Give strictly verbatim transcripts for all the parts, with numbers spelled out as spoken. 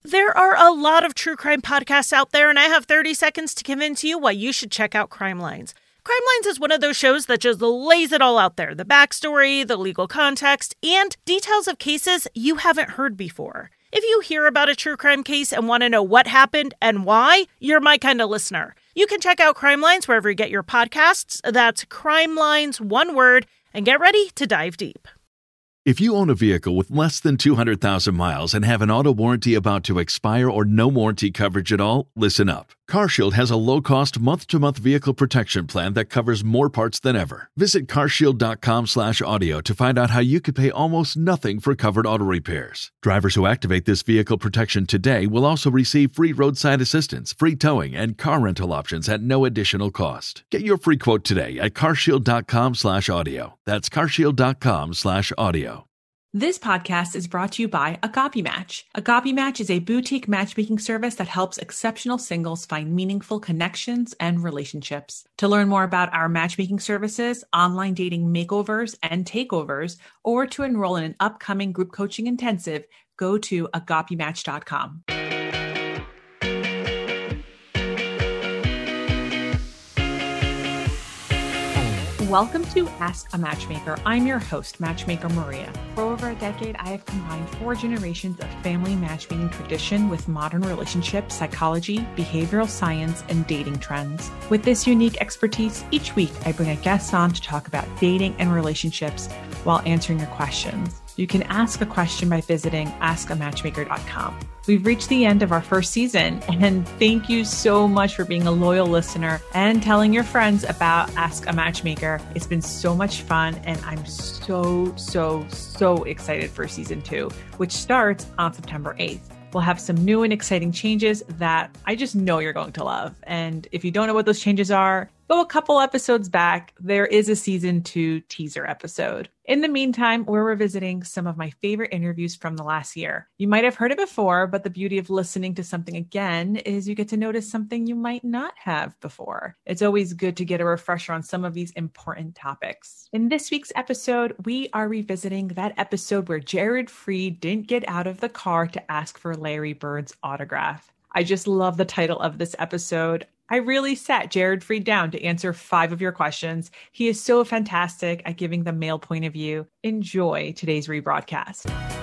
There are a lot of true crime podcasts out there, and I have thirty seconds to convince you why you should check out Crime Lines. Crime Lines is one of those shows that just lays it all out there. The backstory, the legal context, and details of cases you haven't heard before. If you hear about a true crime case and want to know what happened and why, you're my kind of listener. You can check out Crime Lines wherever you get your podcasts. That's Crime Lines, one word, and get ready to dive deep. If you own a vehicle with less than two hundred thousand miles and have an auto warranty about to expire or no warranty coverage at all, listen up. CarShield has a low-cost month-to-month vehicle protection plan that covers more parts than ever. Visit carshield.com slash audio to find out how you could pay almost nothing for covered auto repairs. Drivers who activate this vehicle protection today will also receive free roadside assistance, free towing, and car rental options at no additional cost. Get your free quote today at carshield.com slash audio. That's carshield.com slash audio. This podcast is brought to you by Agape Match. Agape Match is a boutique matchmaking service that helps exceptional singles find meaningful connections and relationships. To learn more about our matchmaking services, online dating makeovers and takeovers, or to enroll in an upcoming group coaching intensive, go to agape match dot com. Welcome to Ask a Matchmaker. I'm your host, Matchmaker Maria. For over a decade, I have combined four generations of family matchmaking tradition with modern relationship psychology, behavioral science, and dating trends. With this unique expertise, each week I bring a guest on to talk about dating and relationships while answering your questions. You can ask a question by visiting ask a matchmaker dot com. We've reached the end of our first season, and thank you so much for being a loyal listener and telling your friends about Ask a Matchmaker. It's been so much fun, and I'm so, so, so excited for season two, which starts on September eighth. We'll have some new and exciting changes that I just know you're going to love. And if you don't know what those changes are, go a couple episodes back. There is a season two teaser episode. In the meantime, we're revisiting some of my favorite interviews from the last year. You might have heard it before, but the beauty of listening to something again is you get to notice something you might not have before. It's always good to get a refresher on some of these important topics. In this week's episode, we are revisiting that episode where Jared Freid didn't get out of the car to ask for Larry Bird's autograph. I just love the title of this episode. I really sat Jared Freid down to answer five of your questions. He is so fantastic at giving the male point of view. Enjoy today's rebroadcast.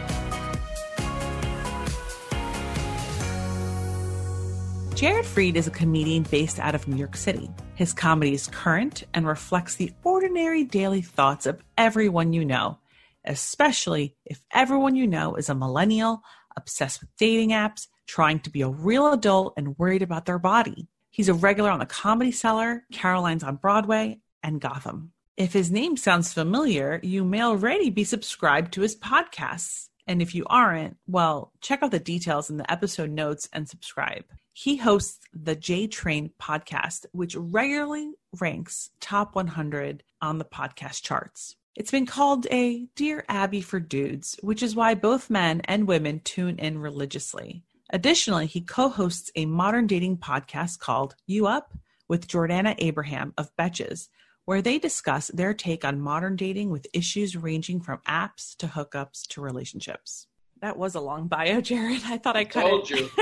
Jared Freid is a comedian based out of New York City. His comedy is current and reflects the ordinary daily thoughts of everyone you know, especially if everyone you know is a millennial, obsessed with dating apps, trying to be a real adult and worried about their body. He's a regular on the Comedy Cellar, Caroline's on Broadway, and Gotham. If his name sounds familiar, you may already be subscribed to his podcasts. And if you aren't, well, check out the details in the episode notes and subscribe. He hosts the J Train podcast, which regularly ranks top one hundred on the podcast charts. It's been called a Dear Abby for dudes, which is why both men and women tune in religiously. Additionally, he co-hosts a modern dating podcast called You Up with Jordana Abraham of Betches, where they discuss their take on modern dating with issues ranging from apps to hookups to relationships. That was a long bio, Jared. I thought I cut told it. you.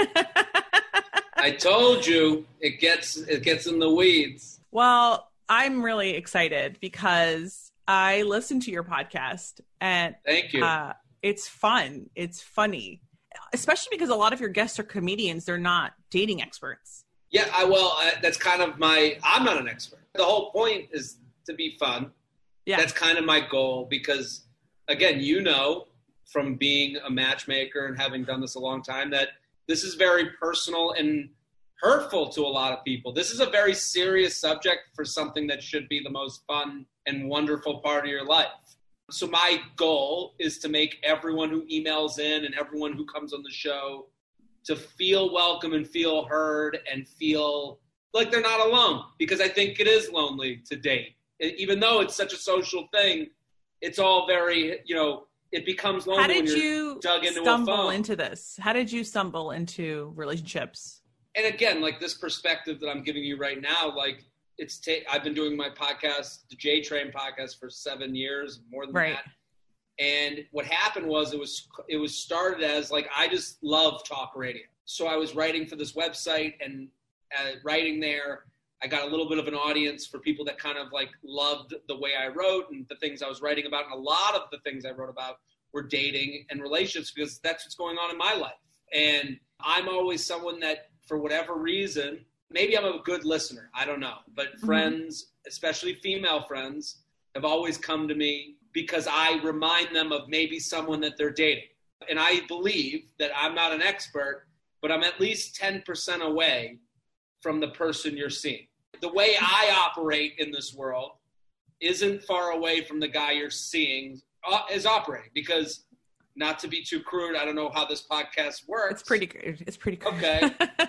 I told you it gets it gets in the weeds. Well, I'm really excited because I listened to your podcast and thank you. Uh, it's fun. It's funny. Especially because a lot of your guests are comedians. They're not dating experts. Yeah, I well, I, that's kind of my, I'm not an expert. The whole point is to be fun. Yeah. That's kind of my goal because, again, you know, from being a matchmaker and having done this a long time, that this is very personal and hurtful to a lot of people. This is a very serious subject for something that should be the most fun and wonderful part of your life. So my goal is to make everyone who emails in and everyone who comes on the show to feel welcome and feel heard and feel like they're not alone, because I think it is lonely to date. Even though it's such a social thing, it's all very, you know, it becomes lonely. How did when you're you dug into stumble a phone. into this? How did you stumble into relationships? And again, like this perspective that I'm giving you right now, like it's, ta- I've been doing my podcast, the J Train podcast for seven years, more than right. that. And what happened was it was it was started as like, I just love talk radio. So I was writing for this website, and uh, writing there, I got a little bit of an audience for people that kind of like loved the way I wrote and the things I was writing about. And a lot of the things I wrote about were dating and relationships, because that's what's going on in my life. And I'm always someone that, for whatever reason, maybe I'm a good listener, I don't know, but mm-hmm. friends, especially female friends, have always come to me because I remind them of maybe someone that they're dating. And I believe that I'm not an expert, but I'm at least ten percent away from the person you're seeing. The way I operate in this world isn't far away from the guy you're seeing uh, is operating, because, not to be too crude, I don't know how this podcast works. It's pretty good. It's pretty crude. Okay.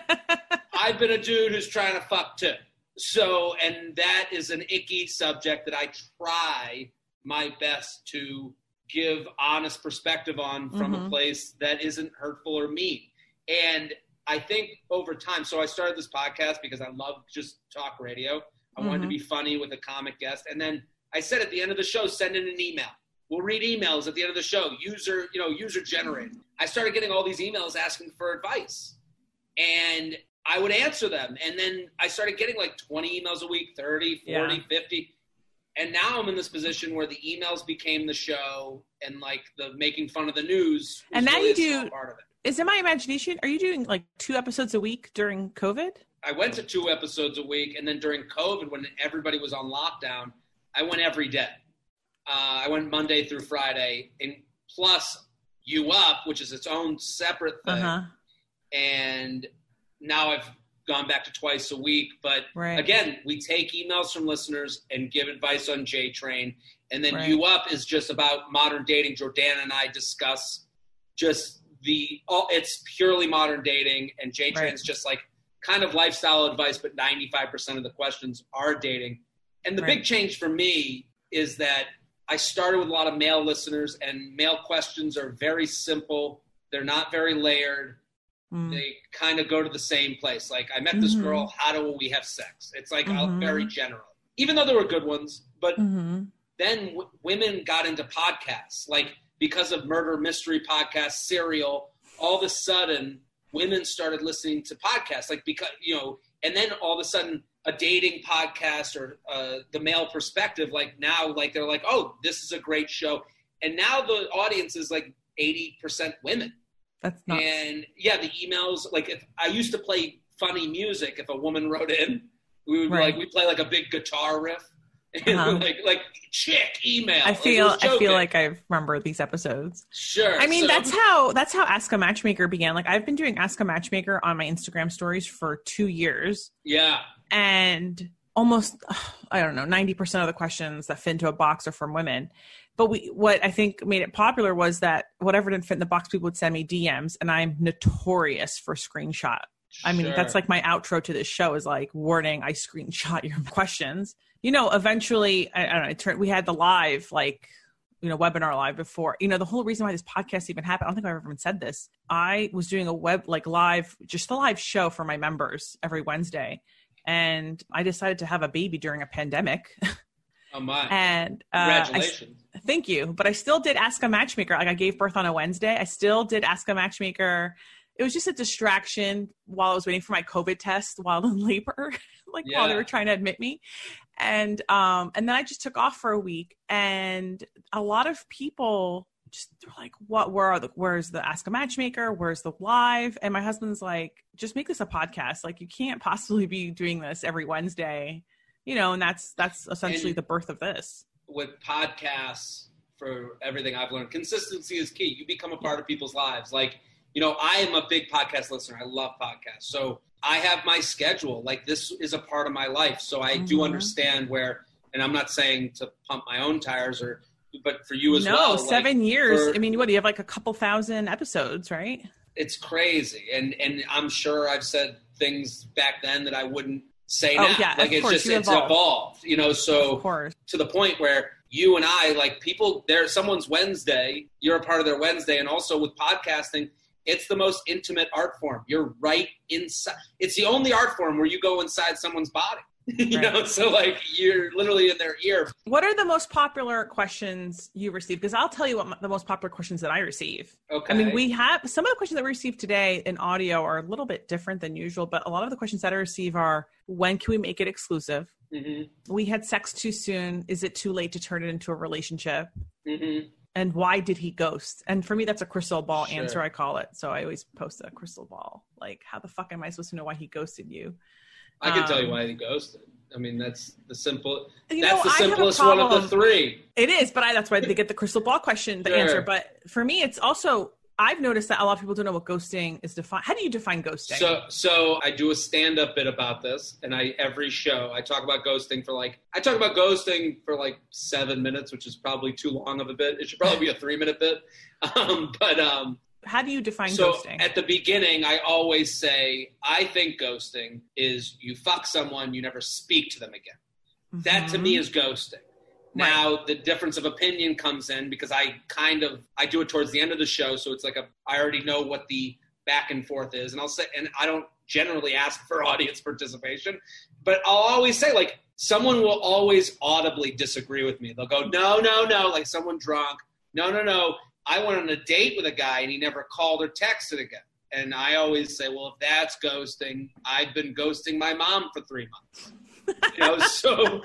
I've been a dude who's trying to fuck too. So, and that is an icky subject that I try my best to give honest perspective on from mm-hmm. a place that isn't hurtful or mean. And I think over time, so I started this podcast because I love just talk radio. I mm-hmm. wanted to be funny with a comic guest. And then I said at the end of the show, send in an email. We'll read emails at the end of the show, user, you know, user generated. I started getting all these emails asking for advice, and I would answer them. And then I started getting like twenty emails a week, thirty, forty, yeah. fifty. And now I'm in this position where the emails became the show, and like the making fun of the news. And now really you do, part of it. Is it my imagination? Are you doing like two episodes a week during COVID? I went to two episodes a week. And then during COVID, when everybody was on lockdown, I went every day. Uh, I went Monday through Friday, and plus You Up, which is its own separate thing. Uh-huh. And now I've gone back to twice a week. But right. again, we take emails from listeners and give advice on J-Train. And then right. You Up is just about modern dating. Jordana and I discuss just the, all, it's purely modern dating. And J-Train's right. just like kind of lifestyle advice, but ninety-five percent of the questions are dating. And the right. big change for me is that I started with a lot of male listeners, and male questions are very simple. They're not very layered. Mm. They kind of go to the same place. Like, I met this mm-hmm. girl, how do we have sex? It's like mm-hmm. a very general, even though there were good ones. But mm-hmm. then w- women got into podcasts, like because of murder mystery podcasts, Serial, all of a sudden women started listening to podcasts, like because, you know, and then all of a sudden a dating podcast or uh, the male perspective, like now, like they're like, oh, this is a great show. And now the audience is like eighty percent women. That's nuts. And yeah, the emails, like if I used to play funny music, if a woman wrote in, we would right. like, we play like a big guitar riff. And uh-huh. like, like chick email. I feel, like, I feel like I remember these episodes. Sure. I mean, so, that's how, that's how Ask a Matchmaker began. Like, I've been doing Ask a Matchmaker on my Instagram stories for two years. Yeah. And almost, I don't know, ninety percent of the questions that fit into a box are from women. But we, what I think made it popular was that whatever didn't fit in the box, people would send me D Ms, and I'm notorious for screenshot. Sure. I mean, that's like my outro to this show is like, warning, I screenshot your questions. You know, eventually, I, I don't know, it turned, we had the live, like, you know, webinar live before. You know, the whole reason why this podcast even happened, I don't think I've ever even said this. I was doing a web, like live, just a live show for my members every Wednesday. And I decided to have a baby during a pandemic. Oh my. And uh, congratulations. I, thank you. But I still did Ask a Matchmaker. Like, I gave birth on a Wednesday. I still did Ask a Matchmaker. It was just a distraction while I was waiting for my COVID test while in labor, like yeah. while they were trying to admit me. And, um, and then I just took off for a week, and a lot of people just were like, what, where are the, where's the Ask a Matchmaker? Where's the live? And my husband's like, just make this a podcast. Like, you can't possibly be doing this every Wednesday, you know, and that's, that's essentially and the birth of this. With podcasts, for everything I've learned, consistency is key. You become a part of people's lives. Like, you know, I am a big podcast listener. I love podcasts. So I have my schedule. Like, this is a part of my life. So I mm-hmm. do understand where, and I'm not saying to pump my own tires or, but for you as no, well. No, seven like, years. for, I mean, what, you have like a couple thousand episodes, right? It's crazy. And, and I'm sure I've said things back then that I wouldn't say oh, now. Yeah, like, of it's course, just, you it's evolved. evolved, you know, so of course. To the point where you and I, like people, there's someone's Wednesday, you're a part of their Wednesday. And also with podcasting, it's the most intimate art form. You're right inside. It's the only art form where you go inside someone's body. you right. know, so like you're literally in their ear. What are the most popular questions you receive? Because I'll tell you what my, the most popular questions that I receive. Okay. I mean, we have some of the questions that we receive today in audio are a little bit different than usual, but a lot of the questions that I receive are, when can we make it exclusive? Mm-hmm. We had sex too soon. Is it too late to turn it into a relationship? Mm-hmm. And why did he ghost? And for me, that's a crystal ball Sure. answer, I call it. So I always post a crystal ball. Like, how the fuck am I supposed to know why he ghosted you? I can um, tell you why he ghosted. I mean, that's the simple. You that's know, the I have a simplest one of the problem. three. It is, but I, that's why they get the crystal ball question, the Sure. answer. But for me, it's also, I've noticed that a lot of people don't know what ghosting is defined. How do you define ghosting? So, so I do a stand-up bit about this, and I every show I talk about ghosting for like I talk about ghosting for like seven minutes, which is probably too long of a bit. It should probably be a three-minute bit. Um, but um, how do you define so ghosting? at the beginning, I always say I think ghosting is you fuck someone, you never speak to them again. Mm-hmm. That to me is ghosting. Right. Now, the difference of opinion comes in because I kind of, I do it towards the end of the show. So it's like a, I already know what the back and forth is. And I'll say, and I don't generally ask for audience participation, but I'll always say, like, someone will always audibly disagree with me. They'll go, no, no, no, like someone drunk. No, no, no. I went on a date with a guy and he never called or texted again. And I always say, well, if that's ghosting, I've been ghosting my mom for three months. You know, so,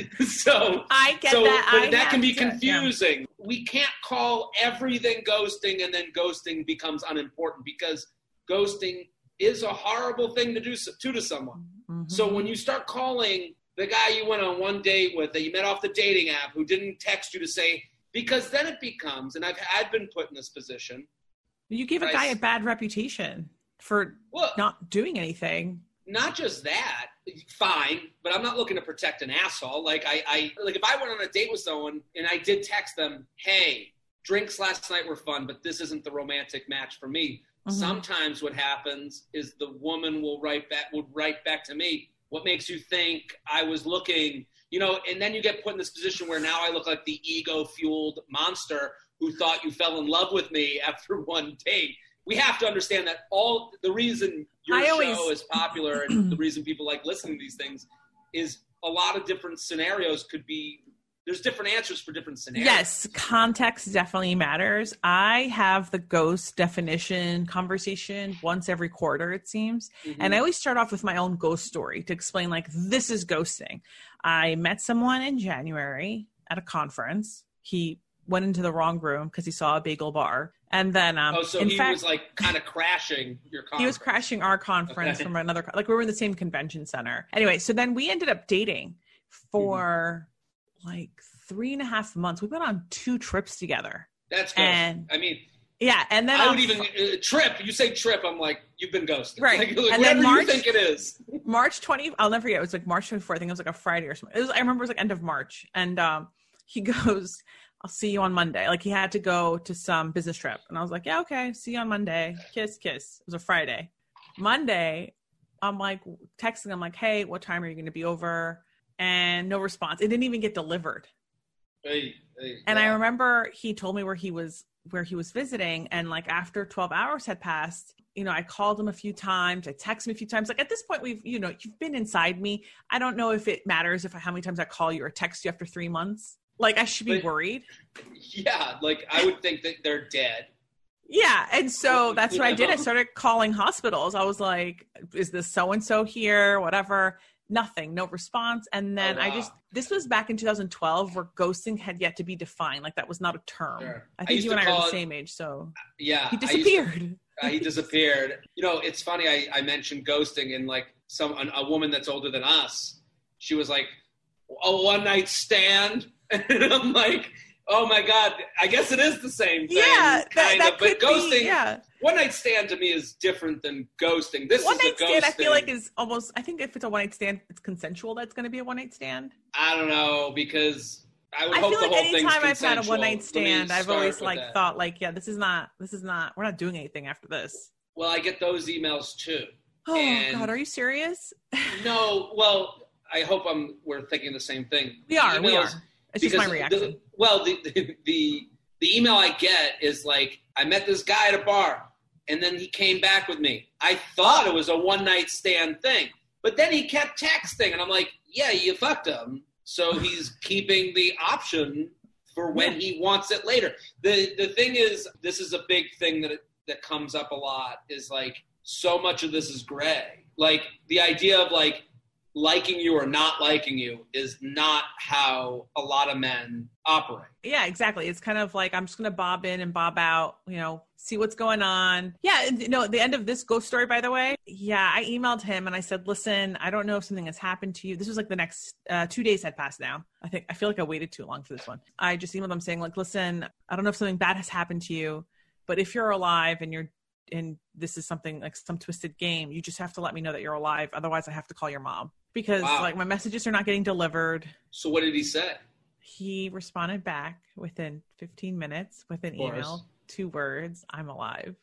so I get so, that. but I that can be to, confusing. Yeah. We can't call everything ghosting and then ghosting becomes unimportant because ghosting is a horrible thing to do to, to someone. Mm-hmm. So when you start calling the guy you went on one date with that you met off the dating app who didn't text you to say, because then it becomes, and I've, I've been put in this position. You give a guy a bad reputation for well, not doing anything. Not just that, fine, but I'm not looking to protect an asshole. Like I, I, like if I went on a date with someone and I did text them, hey, drinks last night were fun, but this isn't the romantic match for me. Mm-hmm. Sometimes what happens is the woman will write back, would write back to me, what makes you think I was looking, you know, and then you get put in this position where now I look like the ego-fueled monster who thought you fell in love with me after one date. We have to understand that all the reason your I show always... is popular and the reason people like listening to these things is a lot of different scenarios could be, there's different answers for different scenarios. Yes, context definitely matters. I have the ghost definition conversation once every quarter, it seems. Mm-hmm. And I always start off with my own ghost story to explain, like, this is ghosting. I met someone in January at a conference. He went into the wrong room because he saw a bagel bar. And then, um, oh, so in he fact, was like kind of crashing your conference. He was crashing our conference okay. from another, like we were in the same convention center. Anyway, so then we ended up dating for mm-hmm. like three and a half months. We went on two trips together. That's good. And I mean, yeah. And then I would even uh, trip. You say trip, I'm like, you've been ghosted. Right. Like, like, and whatever then March, you think it is. March twentieth. I'll never forget. It was like March twenty-fourth. I think it was like a Friday or something. It was, I remember it was like end of March. And um, he goes, I'll see you on Monday. Like he had to go to some business trip. And I was like, yeah, okay. See you on Monday. Kiss, kiss. It was a Friday. Monday, I'm like texting him like, hey, what time are you going to be over? And no response. It didn't even get delivered. Hey, hey, and wow. I remember he told me where he was, where he was visiting. And like after twelve hours had passed, you know, I called him a few times. I texted him a few times. Like at this point, we've, you know, you've been inside me. I don't know if it matters if how many times I call you or text you after three months. Like I should be but, worried. Yeah. Like I would think that they're dead. Yeah. And so that's what I did. I started calling hospitals. I was like, is this so-and-so here? Whatever. Nothing, no response. And then oh, wow. I just, this was back in two thousand twelve where ghosting had yet to be defined. Like that was not a term. Sure. I think I you and I are the same age. So yeah, he disappeared. To, uh, he disappeared. You know, it's funny. I, I mentioned ghosting and like some, a, a woman that's older than us, she was like a one night stand. And I'm like, oh my God, I guess it is the same thing. Yeah, that, kind that of. could But ghosting, be, yeah. One night stand to me is different than ghosting. This one is night a stand. ghosting. I feel like is almost. I think if it's a one night stand, it's consensual. That's going to be a one night stand. I don't know because I would I hope feel the like whole thing's anytime I've consensual. had a one night stand, I've always like that. thought like, yeah, this is not. This is not. We're not doing anything after this. Well, I get those emails too. Oh and God, are you serious? No. Well, I hope I'm. We're thinking the same thing. We are. We are. It's just my reaction. The, well, the, the the the email I get is like, I met this guy at a bar, and then he came back with me. I thought it was a one night stand thing, but then he kept texting, and I'm like, yeah, you fucked him. So he's keeping the option for when yeah. he wants it later. The the thing is, this is a big thing that that comes up a lot, is like, so much of this is gray. Like the idea of like liking you or not liking you is not how a lot of men operate. Yeah, exactly. It's kind of like, I'm just going to bob in and bob out, you know, see what's going on. Yeah. You know, at the end of this ghost story, by the way, yeah, I emailed him and I said, listen, I don't know if something has happened to you. This was like the next uh, two days had passed now. I think, I feel like I waited too long for this one. I just emailed him saying like, listen, I don't know if something bad has happened to you, but if you're alive and you're, and this is something like some twisted game, you just have to let me know that you're alive. Otherwise I have to call your mom, because wow. like my messages are not getting delivered. So what did he say? He responded back within fifteen minutes with an email, two words, I'm alive.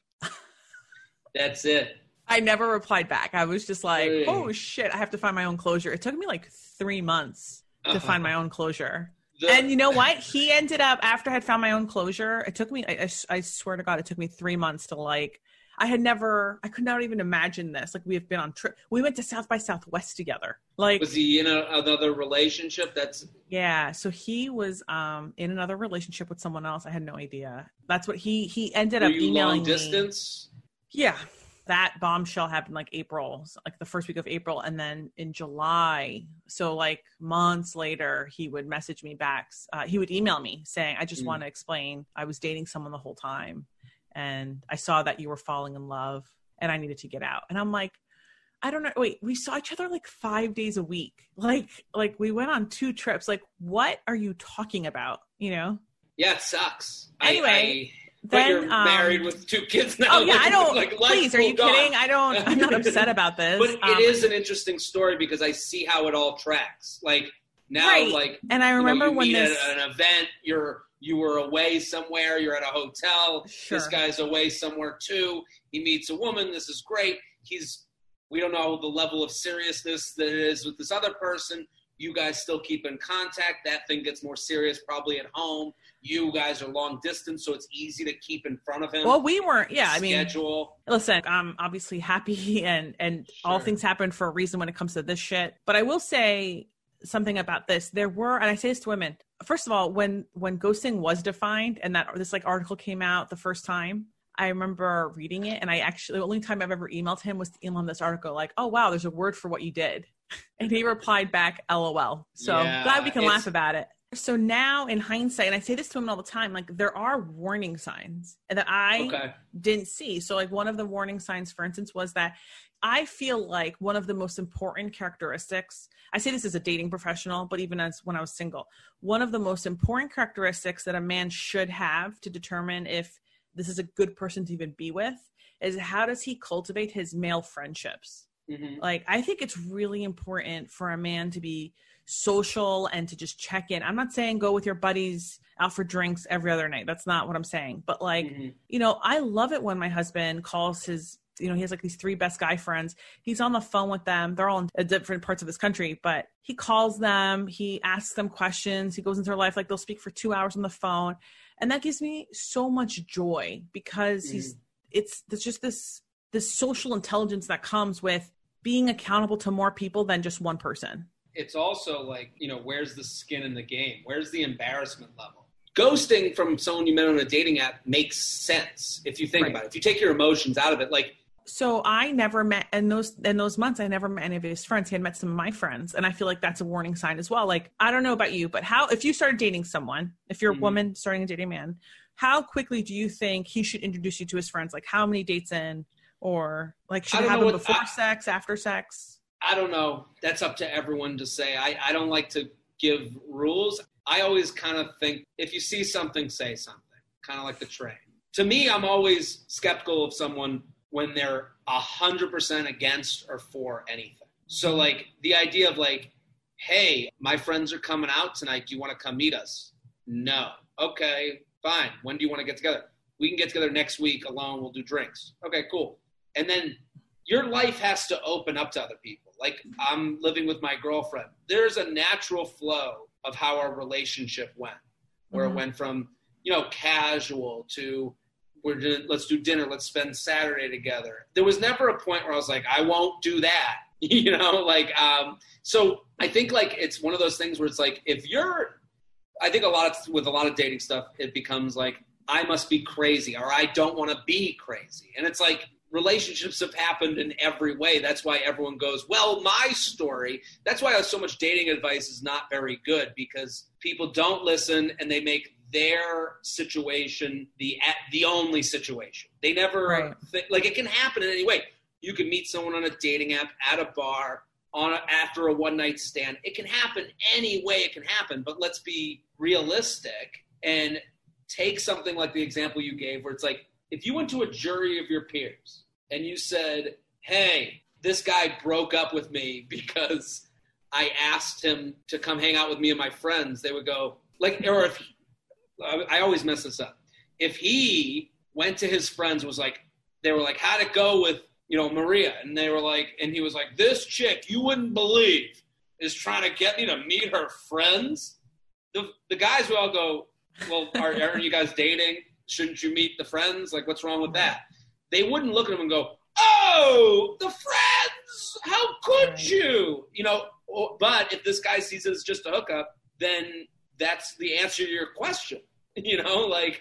That's it. I never replied back. I was just like, hey. oh shit, I have to find my own closure. It took me like three months uh-huh. to find my own closure. The- and you know what? He ended up, after I had found my own closure, it took me, I, I, I swear to God, it took me three months to like, I had never, I could not even imagine this. Like we have been on trip. We went to South by Southwest together. Like, was he in a, another relationship? That's yeah. So he was um, in another relationship with someone else. I had no idea. That's what he, he ended Were up you emailing long distance? me. Yeah. That bombshell happened like April, like the first week of April. And then in July, so like months later, he would message me back. Uh, he would email me saying, I just mm. want to explain, I was dating someone the whole time. And I saw that you were falling in love and I needed to get out. And I'm like, I don't know. Wait, we saw each other like five days a week. Like, like we went on two trips. Like, what are you talking about? You know? Yeah, it sucks. Anyway, I, I, then, but you're um, married with two kids now. Oh yeah, I don't, like, please, are you kidding? I don't, I'm not upset about this. But um, it is an interesting story because I see how it all tracks. Like now, right. like, and I remember you know, you when meet this, at an event, you're, you were away somewhere, you're at a hotel, sure. This guy's away somewhere too, he meets a woman, this is great, he's, we don't know the level of seriousness that it is with this other person, you guys still keep in contact, that thing gets more serious probably at home, you guys are long distance, so it's easy to keep in front of him. Well, we weren't, yeah, I mean, schedule. Listen, I'm obviously happy and, and sure. all things happen for a reason when it comes to this shit, but I will say something about this. There were, and I say this to women, first of all, when when ghosting was defined and that this like article came out the first time, I remember reading it, and I actually, the only time I've ever emailed him was to email him this article like, oh wow, there's a word for what you did. And he replied back, LOL. So yeah, glad we can laugh about it. So now in hindsight, and I say this to women all the time, like there are warning signs that I okay. didn't see. So like one of the warning signs, for instance, was that I feel like one of the most important characteristics, I say this as a dating professional, but even as when I was single, one of the most important characteristics that a man should have to determine if this is a good person to even be with is how does he cultivate his male friendships? Mm-hmm. Like, I think it's really important for a man to be social and to just check in. I'm not saying go with your buddies out for drinks every other night. That's not what I'm saying. But like, mm-hmm. you know, I love it when my husband calls his, you know, he has like these three best guy friends. He's on the phone with them. They're all in different parts of this country, but he calls them, he asks them questions. He goes into their life. Like they'll speak for two hours on the phone. And that gives me so much joy because mm-hmm. he's, it's, it's just this, this social intelligence that comes with being accountable to more people than just one person. It's also like, you know, where's the skin in the game? Where's the embarrassment level? Ghosting from someone you met on a dating app makes sense if you think right. about it. If you take your emotions out of it, like. So I never met in those, in those months, I never met any of his friends. He had met some of my friends. And I feel like that's a warning sign as well. Like, I don't know about you, but how, if you started dating someone, if you're mm-hmm. a woman starting to date a man, how quickly do you think he should introduce you to his friends? Like how many dates in, or like should it happen what, before I, sex, after sex? I don't know. That's up to everyone to say. I, I don't like to give rules. I always kind of think if you see something, say something, kind of like the train. To me, I'm always skeptical of someone when they're one hundred percent against or for anything. So like the idea of like, hey, my friends are coming out tonight. Do you want to come meet us? No. Okay, fine. When do you want to get together? We can get together next week alone. We'll do drinks. Okay, cool. And then your life has to open up to other people. Like I'm living with my girlfriend. There's a natural flow of how our relationship went, where mm-hmm. it went from, you know, casual to we're doing, let's do dinner. Let's spend Saturday together. There was never a point where I was like, I won't do that. You know, like, um, so I think like it's one of those things where it's like, if you're, I think a lot of, with a lot of dating stuff, it becomes like, I must be crazy or I don't want to be crazy. And it's like, relationships have happened in every way. That's why everyone goes, well, my story. That's why so much dating advice is not very good, because people don't listen and they make their situation the the only situation. They never right. think, like, it can happen in any way. You can meet someone on a dating app, at a bar, on a, after a one night stand. It can happen any way it can happen, but let's be realistic and take something like the example you gave, where it's like, if you went to a jury of your peers and you said, hey, this guy broke up with me because I asked him to come hang out with me and my friends, they would go, like, or if, I always mess this up. If he went to his friends, was like, they were like, how'd it go with, you know, Maria? And they were like, and he was like, this chick, you wouldn't believe, is trying to get me to meet her friends. The the guys would all go, well, are, aren't you guys dating? Shouldn't you meet the friends? Like, what's wrong with that? They wouldn't look at him and go, oh, the friends, how could right. you? You know, but if this guy sees it as just a hookup, then that's the answer to your question, you know, like,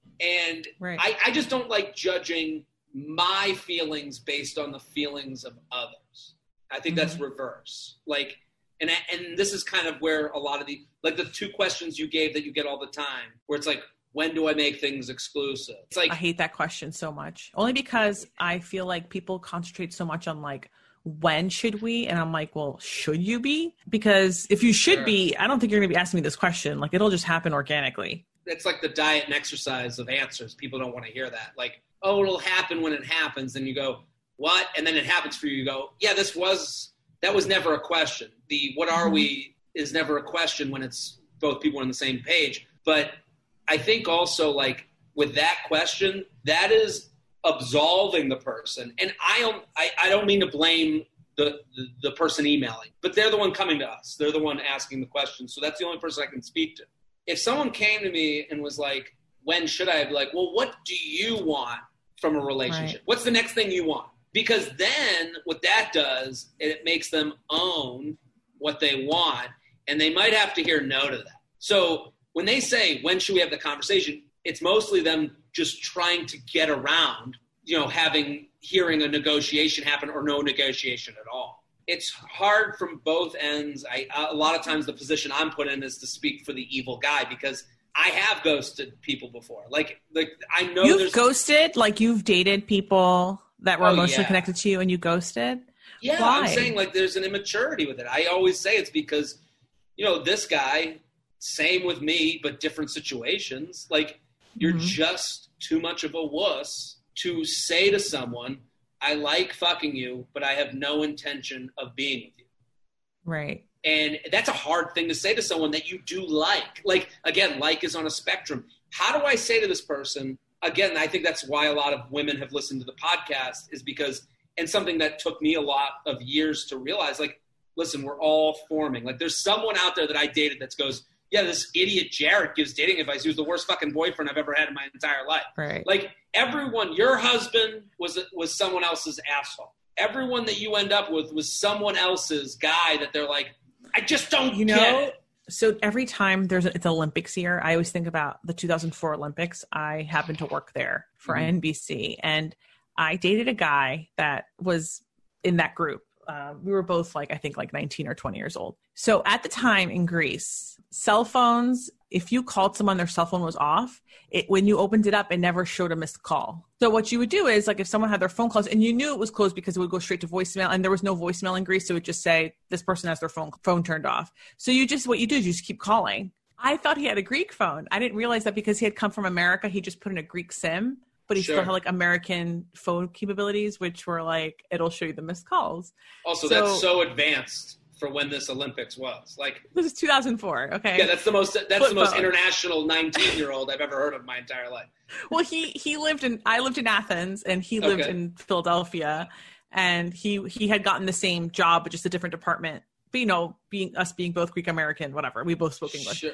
and right. I, I just don't like judging my feelings based on the feelings of others. I think mm-hmm. that's reverse. Like, and and this is kind of where a lot of the, like the two questions you gave that you get all the time, where it's like, when do I make things exclusive? It's like, I hate that question so much, only because I feel like people concentrate so much on like, when should we? And I'm like, well, should you be? Because if you should sure. be, I don't think you're going to be asking me this question. Like, it'll just happen organically. It's like the diet and exercise of answers. People don't want to hear that. Like, oh, it'll happen when it happens. And you go, what? And then it happens for you. You go, yeah, this was, that was never a question. The what are mm-hmm. we is never a question when it's both people on the same page. But I think also, like, with that question, that is absolving the person. And I don't, I, I don't mean to blame the, the, the person emailing, but they're the one coming to us. They're the one asking the question. So that's the only person I can speak to. If someone came to me and was like, when should I? I'd be like, well, what do you want from a relationship? Right. What's the next thing you want? Because then what that does, it makes them own what they want, and they might have to hear no to that. So when they say, when should we have the conversation, it's mostly them just trying to get around, you know, having, hearing a negotiation happen or no negotiation at all. It's hard from both ends. I, a lot of times the position I'm put in is to speak for the evil guy, because I have ghosted people before. Like, like I know you've there's ghosted, like you've dated people that were oh, emotionally yeah. connected to you and you ghosted. Yeah. Why? I'm saying, like, there's an immaturity with it. I always say it's because, you know, this guy, same with me, but different situations. Like, you're mm-hmm. just too much of a wuss to say to someone, I like fucking you, but I have no intention of being with you. Right. And that's a hard thing to say to someone that you do like. Like, again, like is on a spectrum. How do I say to this person, again, I think that's why a lot of women have listened to the podcast, is because, and something that took me a lot of years to realize, like, listen, we're all forming. Like, there's someone out there that I dated that goes, yeah, this idiot Jared gives dating advice. He was the worst fucking boyfriend I've ever had in my entire life. Right. Like, everyone, your husband was was someone else's asshole. Everyone that you end up with was someone else's guy that they're like, I just don't you get know, it. So every time there's a, it's Olympics year, I always think about the two thousand four Olympics. I happened to work there for mm-hmm. N B C, and I dated a guy that was in that group. Uh, we were both like, I think like nineteen or twenty years old. So at the time in Greece, cell phones, if you called someone, their cell phone was off. It, when you opened it up, it never showed a missed call. So what you would do is, like, if someone had their phone closed and you knew it was closed because it would go straight to voicemail, and there was no voicemail in Greece. So it would just say, this person has their phone, phone turned off. So you just, what you do is you just keep calling. I thought he had a Greek phone. I didn't realize that because he had come from America, he just put in a Greek SIM. But he sure. still had like American phone capabilities, which were like, it'll show you the missed calls. Also, so, that's so advanced for when this Olympics was. Like, this is two thousand four. Okay. Yeah, that's the most that's Flip the most phone. international nineteen year old I've ever heard of in my entire life. Well, he he lived in I lived in Athens and he lived okay. in Philadelphia, and he he had gotten the same job but just a different department. But, you know, being us being both Greek American, whatever, we both spoke English. Sure.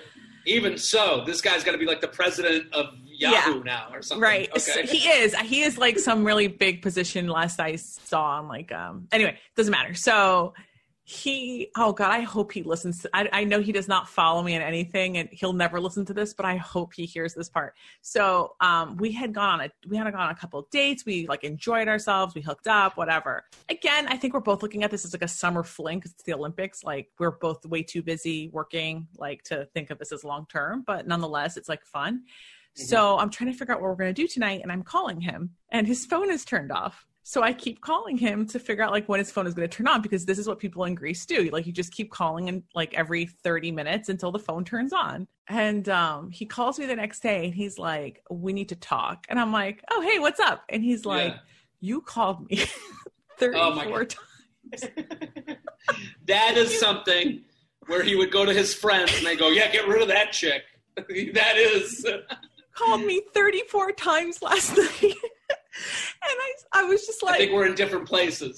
Even so, this guy's got to be like the president of Yahoo yeah. now or something. Right. Okay. So he is. He is like some really big position last I saw on like, um, anyway, doesn't matter. So he, oh God, I hope he listens to, I, I know he does not follow me in anything and he'll never listen to this, but I hope he hears this part. So um, we had gone on a, we had gone on a couple of dates. We like enjoyed ourselves. We hooked up, whatever. Again, I think we're both looking at this as like a summer fling because it's the Olympics. Like we're both way too busy working like to think of this as long-term, but nonetheless, it's like fun. Mm-hmm. So I'm trying to figure out what we're going to do tonight and I'm calling him and his phone is turned off. So I keep calling him to figure out like when his phone is going to turn on because this is what people in Greece do. Like you just keep calling and like every thirty minutes until the phone turns on. And um, he calls me the next day and he's like, we need to talk. And I'm like, oh, hey, what's up? And he's like, yeah. you called me thirty-four times. That is something where he would go to his friends and they go, yeah, get rid of that chick. That is. Called me thirty-four times last night. And I, I was just like, I think we're in different places.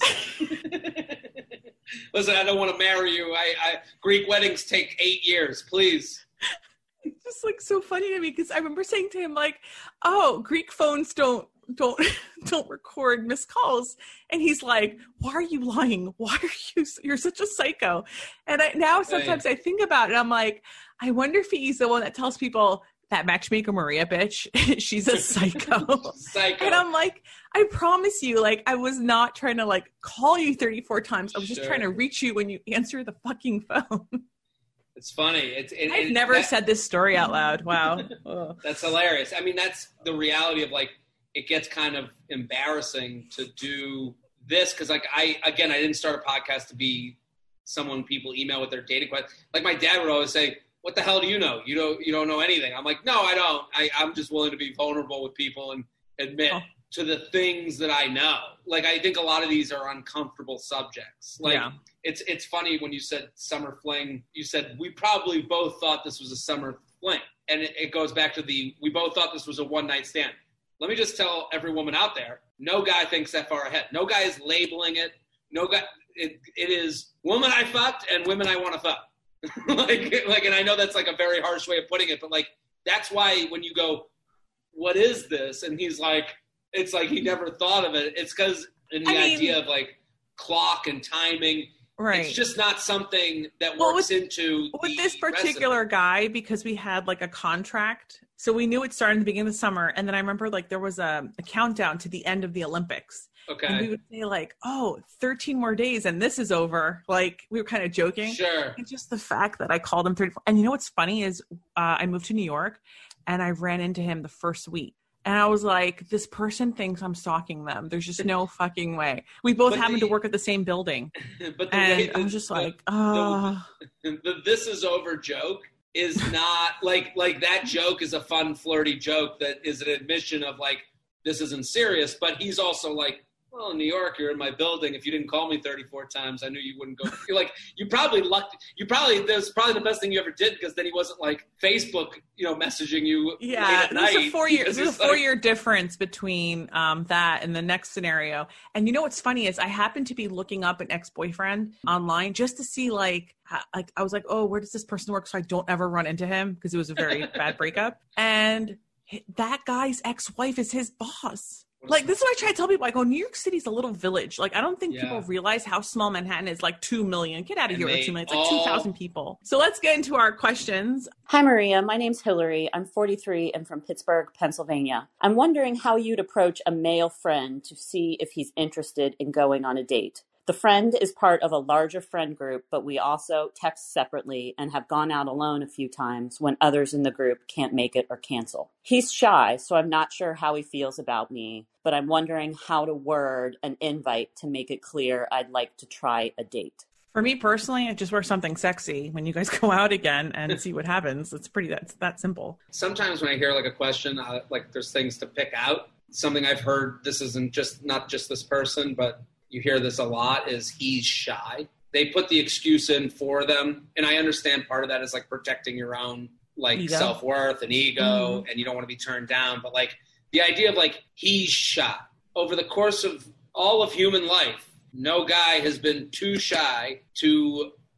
Listen, I don't want to marry you. I, I Greek weddings take eight years, please. It's just like so funny to me because I remember saying to him like, "Oh, Greek phones don't don't don't record missed calls," and he's like, "Why are you lying? Why are you? You're such a psycho." And I now sometimes right. I think about it. I'm like, I wonder if he's the one that tells people. That matchmaker Maria bitch, she's a psycho. Psycho. And I'm like, I promise you, like, I was not trying to like call you thirty-four times. I was just sure. trying to reach you when you answer the fucking phone. It's funny. It's it, I've it, never that, said this story out loud. Wow. That's hilarious. I mean, that's the reality of like, it gets kind of embarrassing to do this. Cause like I, again, I didn't start a podcast to be someone people email with their dating questions. Like my dad would always say, what the hell do you know? You don't you don't know anything. I'm like, no, I don't. I, I'm just willing to be vulnerable with people and admit oh. to the things that I know. Like, I think a lot of these are uncomfortable subjects. Like, yeah. it's it's funny when you said summer fling, you said, we probably both thought this was a summer fling. And it, it goes back to the, we both thought this was a one-night stand. Let me just tell every woman out there, no guy thinks that far ahead. No guy is labeling it. No guy, it, it is woman I fucked and women I want to fuck. like, like, and I know that's like a very harsh way of putting it, but like, that's why when you go, what is this? And he's like, it's like he never thought of it. It's because in the I mean, idea of like clock and timing, right. It's just not something that well, works with, into with this particular recipe. guy, because we had like a contract. So we knew it started in the beginning of the summer. And then I remember like there was a, a countdown to the end of the Olympics. Okay. And we would say like, oh, thirteen more days and this is over. Like we were kind of joking. Sure. And just the fact that I called him thirty-four. And you know what's funny is uh, I moved to New York and I ran into him the first week. And I was like, this person thinks I'm stalking them. There's just no fucking way. We both happened the, to work at the same building. But the and way the, I was just the, like, oh. The, the, the this is over joke is not like, like that joke is a fun, flirty joke that is an admission of like, this isn't serious. But he's also like, well, in New York, you're in my building. If you didn't call me thirty-four times, I knew you wouldn't go. You're like, you probably lucked. You probably, that was probably the best thing you ever did because then he wasn't like Facebook, you know, messaging you. Yeah, late at there's night a four year, there's a four like, year difference between um, that and the next scenario. And you know what's funny is I happened to be looking up an ex-boyfriend online just to see like, how, like I was like, oh, where does this person work? So I don't ever run into him because it was a very bad breakup. And that guy's ex-wife is his boss. Like, this is what I try to tell people. I go, New York City's a little village. Like, I don't think yeah. people realize how small Manhattan is. Like, two million. Get out of and here with two million. It's like all... two thousand people. So let's get into our questions. Hi, Maria. My name's Hillary. I'm forty-three and from Pittsburgh, Pennsylvania. I'm wondering how you'd approach a male friend to see if he's interested in going on a date. The friend is part of a larger friend group, but we also text separately and have gone out alone a few times when others in the group can't make it or cancel. He's shy, so I'm not sure how he feels about me, but I'm wondering how to word an invite to make it clear I'd like to try a date. For me personally, I just wear something sexy when you guys go out again and see what happens. It's pretty, that's that simple. Sometimes when I hear like a question, uh, like there's things to pick out. Something I've heard, this isn't just, not just this person, but you hear this a lot, is he's shy. They put the excuse in for them. And I understand part of that is like protecting your own like ego. self-worth and ego, mm-hmm. and you don't want to be turned down. But like the idea of like, he's shy. Over the course of all of human life, no guy has been too shy to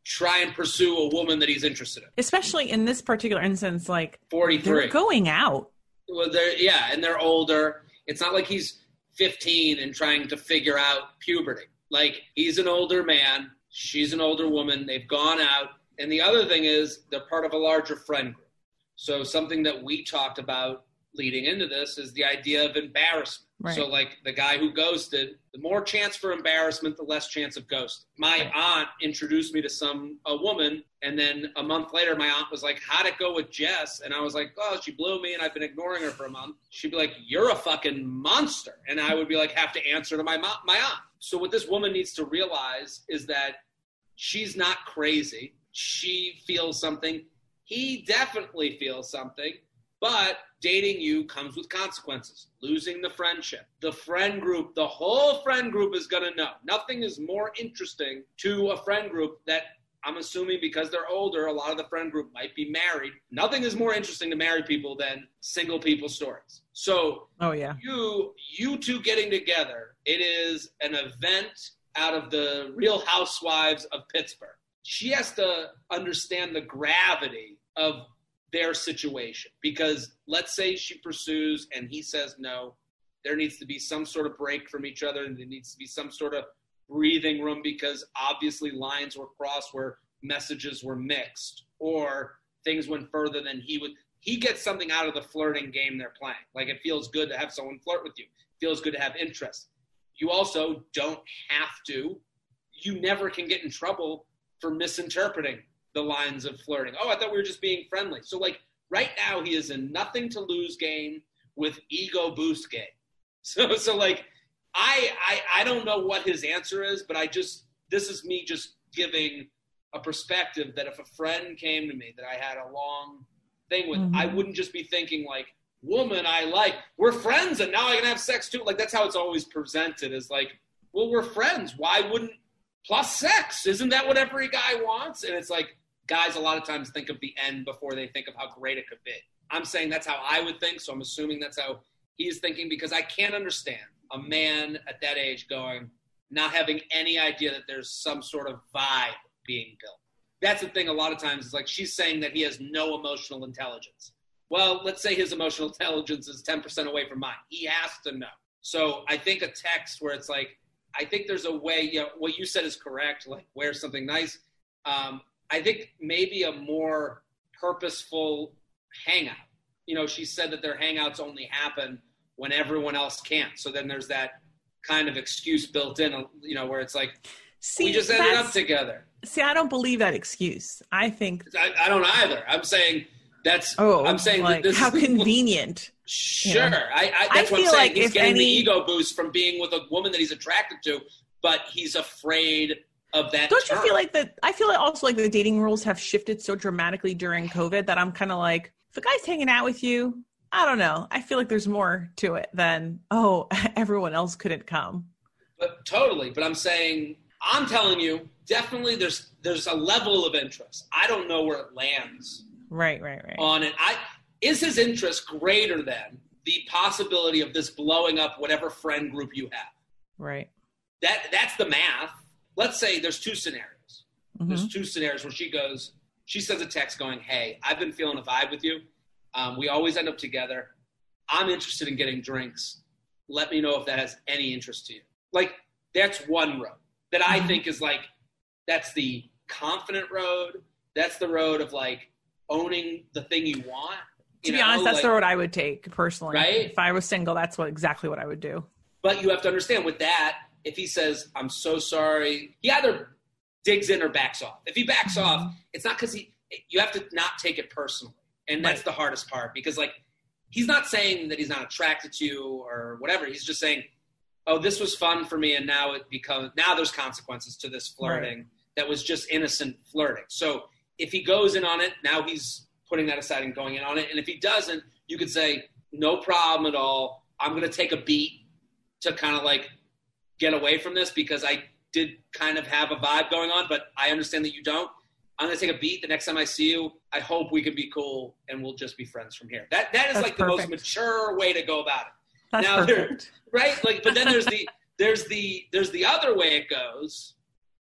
try and pursue a woman that he's interested in. Especially in this particular instance, like forty-three. They're going out. Well, they're, yeah, and they're older. It's not like he's fifteen and trying to figure out puberty. Like, he's an older man. She's an older woman. They've gone out. And the other thing is they're part of a larger friend group. So something that we talked about leading into this is the idea of embarrassment. Right. So, like, the guy who ghosted, the more chance for embarrassment, the less chance of ghosting. My right. aunt introduced me to some a woman, and then a month later, my aunt was like, how'd it go with Jess? And I was like, oh, she blew me, and I've been ignoring her for a month. She'd be like, you're a fucking monster. And I would be like, have to answer to my mom, my aunt. So what this woman needs to realize is that she's not crazy. She feels something. He definitely feels something. But dating you comes with consequences. Losing the friendship. The friend group, the whole friend group is going to know. Nothing is more interesting to a friend group that I'm assuming because they're older, a lot of the friend group might be married. Nothing is more interesting to married people than single people stories. So oh, yeah. you, you two getting together, it is an event out of the Real Housewives of Pittsburgh. She has to understand the gravity of their situation, because let's say she pursues and he says no, there needs to be some sort of break from each other, and there needs to be some sort of breathing room, because obviously lines were crossed where messages were mixed or things went further than he would. He gets something out of the flirting game they're playing. Like, it feels good to have someone flirt with you. It feels good to have interest. You also don't have to. You never can get in trouble for misinterpreting the lines of flirting. Oh, I thought we were just being friendly. So, like, right now he is in nothing to lose game with ego boost game. So, so like, I, I, I don't know what his answer is, but I just, this is me just giving a perspective that if a friend came to me that I had a long thing with, mm-hmm. I wouldn't just be thinking like, woman I like, we're friends and now I can have sex too. Like, that's how it's always presented, is like, well, we're friends. Why wouldn't, plus sex, isn't that what every guy wants? And it's like, guys a lot of times think of the end before they think of how great it could be. I'm saying that's how I would think, so I'm assuming that's how he's thinking, because I can't understand a man at that age going, not having any idea that there's some sort of vibe being built. That's the thing a lot of times, is like, she's saying that he has no emotional intelligence. Well, let's say his emotional intelligence is ten percent away from mine. He has to know. So I think a text where it's like, I think there's a way, you know, what you said is correct, like wear something nice. Um, I think maybe a more purposeful hangout. You know, she said that their hangouts only happen when everyone else can't. So then there's that kind of excuse built in, you know, where it's like, see, we just ended up together. See, I don't believe that excuse. I think I, I don't either. I'm saying that's. Oh, I'm saying like, that this how is, convenient. Sure, you know? I, I, that's I what I'm feel saying. like He's if getting any... the ego boost from being with a woman that he's attracted to, but he's afraid of that. Don't term. you feel like that? I feel like also like the dating rules have shifted so dramatically during COVID that I'm kind of like, if a guy's hanging out with you, I don't know. I feel like there's more to it than, oh, everyone else couldn't come. But totally. But I'm saying, I'm telling you, definitely there's there's a level of interest. I don't know where it lands. Right, right, right. On it. I is his interest greater than the possibility of this blowing up whatever friend group you have? Right. That that's the math. Let's say there's two scenarios. Mm-hmm. There's two scenarios where she goes, she sends a text going, hey, I've been feeling a vibe with you. Um, we always end up together. I'm interested in getting drinks. Let me know if that has any interest to you. Like, that's one road that I mm-hmm. think is like, that's the confident road. That's the road of like owning the thing you want. To you be know, honest, that's like, the road I would take personally. Right? If I was single, that's what exactly what I would do. But you have to understand with that, if he says, I'm so sorry, he either digs in or backs off. If he backs mm-hmm. off, it's not because he, you have to not take it personally. And that's right. the hardest part, because like, he's not saying that he's not attracted to you or whatever. He's just saying, oh, this was fun for me. And now it becomes, now there's consequences to this flirting right. that was just innocent flirting. So if he goes in on it, now he's putting that aside and going in on it. And if he doesn't, you could say, no problem at all. I'm going to take a beat to kind of like get away from this, because I did kind of have a vibe going on, but I understand that you don't. I'm going to take a beat. The next time I see you, I hope we can be cool and we'll just be friends from here. That That is That's like perfect. The most mature way to go about it. That's now, perfect. Right? Like, but then there's the, there's the, there's the other way it goes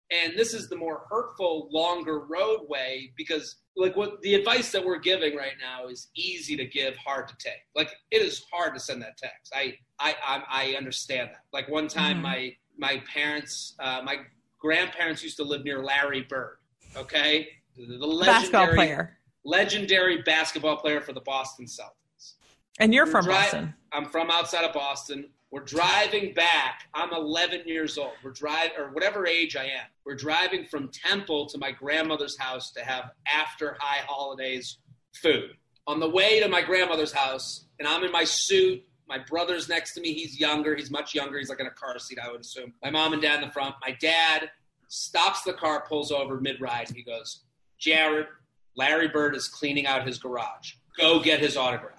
And this is the more hurtful, longer roadway because like what the advice that we're giving right now is easy to give, hard to take. Like it is hard to send that text. I I I, I understand that. Like one time mm-hmm. my my parents, uh, my grandparents used to live near Larry Bird. Okay, the, the legendary basketball player, legendary basketball player for the Boston Celtics. And you're we're from dri- Boston. I'm from outside of Boston. We're driving back. I'm eleven years old. We're driving, or whatever age I am. We're driving from Temple to my grandmother's house to have after high holidays food. On the way to my grandmother's house, and I'm in my suit. My brother's next to me. He's younger. He's much younger. He's like in a car seat, I would assume. My mom and dad in the front. My dad stops the car, pulls over mid-ride. He goes, Jared, Larry Bird is cleaning out his garage. Go get his autograph.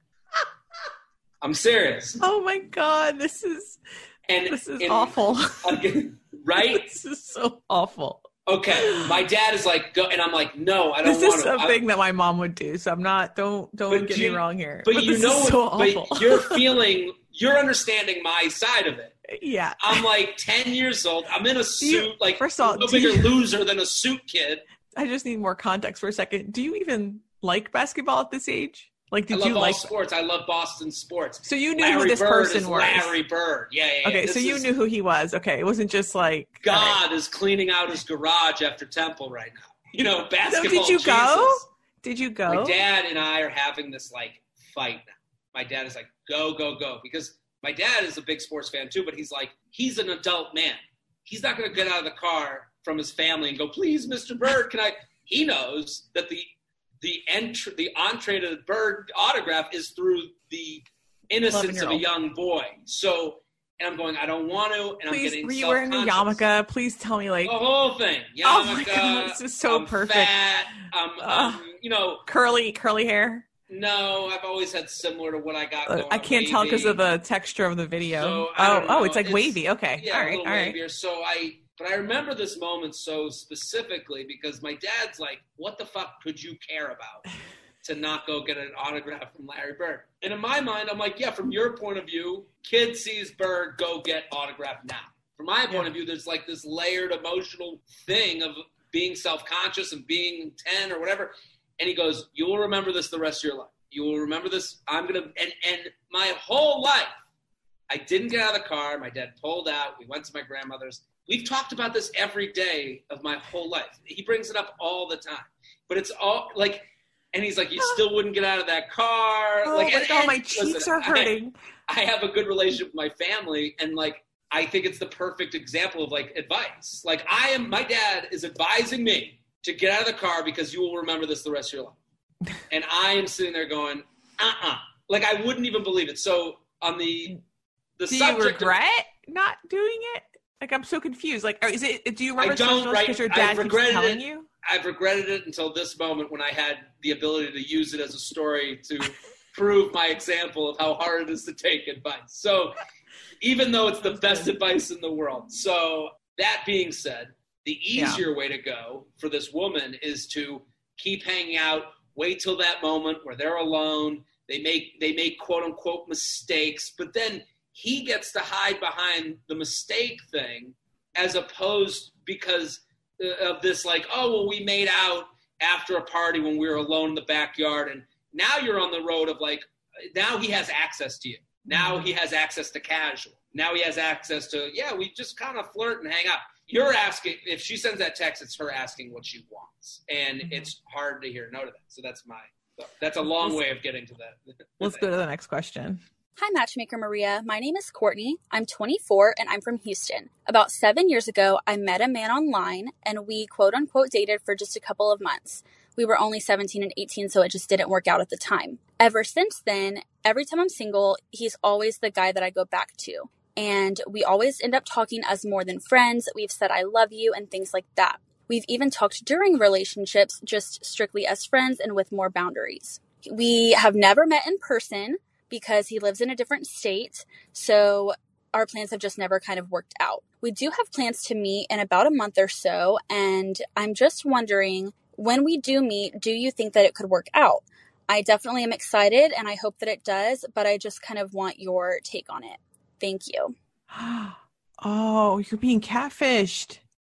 I'm serious. Oh my God, this is and, this is and, awful. Again, right? This is so awful. Okay, my dad is like, go, and I'm like, no, I don't want to. This is something that my mom would do, so I'm not. Don't don't get you, me wrong here. But, but you this know, is so what, awful. But you're feeling, you're understanding my side of it. Yeah, I'm like ten years old. I'm in a suit, you, like first of all, no bigger you, loser than a suit kid. I just need more context for a second. Do you even like basketball at this age? Like, did I love you all like sports? I love Boston sports. So you knew Larry who this Bird person is was. Larry Bird. Yeah, yeah. yeah. Okay, this so you is, knew who he was. Okay, it wasn't just like God right. is cleaning out his garage after Temple right now. You know, basketball. So did you Jesus. go? Did you go? My dad and I are having this like fight now. My dad is like, go, go, go, because my dad is a big sports fan too. But he's like, he's an adult man. He's not going to get out of the car from his family and go, please, Mister Bird, can I? He knows that the the entry, the entree to the Bird autograph is through the innocence of a young boy. So, and I'm going, I don't want to, and Please, I'm getting were you wearing a yarmulke? Please tell me, like the whole thing. Yarmulke. Oh my God, this is so I'm perfect. Fat, um, uh, um, you know, curly, curly hair. No, I've always had similar to what I got. Going I can't wavy. tell because of the texture of the video. So, oh, oh, it's like it's, wavy. Okay, yeah, all right, a little all right. wavier. So I. But I remember this moment so specifically because my dad's like, what the fuck could you care about to not go get an autograph from Larry Bird? And in my mind, I'm like, yeah, from your point of view, kid sees Bird, go get autograph now. From my point yeah. of view, there's like this layered emotional thing of being self-conscious and being ten or whatever. And he goes, you will remember this the rest of your life. You will remember this. I'm going to, and, and my whole life, I didn't get out of the car. My dad pulled out. We went to my grandmother's. We've talked about this every day of my whole life. He brings it up all the time. But it's all like, and he's like, you still wouldn't get out of that car. Oh like, my and, God, and, my cheeks listen, are hurting. I, I have a good relationship with my family. And like, I think it's the perfect example of like advice. Like I am, my dad is advising me to get out of the car because you will remember this the rest of your life. And I am sitting there going, uh-uh. Like I wouldn't even believe it. So on the, the Do subject you regret of, not doing it? Like, I'm so confused. Like, is it? Do you remember I don't, right, because your dad keeps telling it, you? I've regretted it until this moment when I had the ability to use it as a story to prove my example of how hard it is to take advice. So even though it's the best advice in the world. So that being said, the easier yeah. way to go for this woman is to keep hanging out, wait till that moment where they're alone. They make, they make quote unquote mistakes, but then he gets to hide behind the mistake thing as opposed because of this like, oh, well, we made out after a party when we were alone in the backyard. And now you're on the road of like, now he has access to you. Now he has access to casual. Now he has access to, yeah, we just kind of flirt and hang out. You're asking, if she sends that text, it's her asking what she wants. And mm-hmm. it's hard to hear no to that. So that's my, that's a long way of getting to that. Let's go to the next question. Hi, Matchmaker Maria. My name is Courtney. I'm twenty-four and I'm from Houston. About seven years ago, I met a man online and we quote unquote dated for just a couple of months. We were only seventeen and eighteen, so it just didn't work out at the time. Ever since then, every time I'm single, he's always the guy that I go back to. And we always end up talking as more than friends. We've said I love you and things like that. We've even talked during relationships, just strictly as friends and with more boundaries. We have never met in person because he lives in a different state, so our plans have just never kind of worked out. We do have plans to meet in about a month or so, and I'm just wondering, when we do meet, do you think that it could work out? I definitely am excited, and I hope that it does, but I just kind of want your take on it. Thank you. Oh, you're being catfished.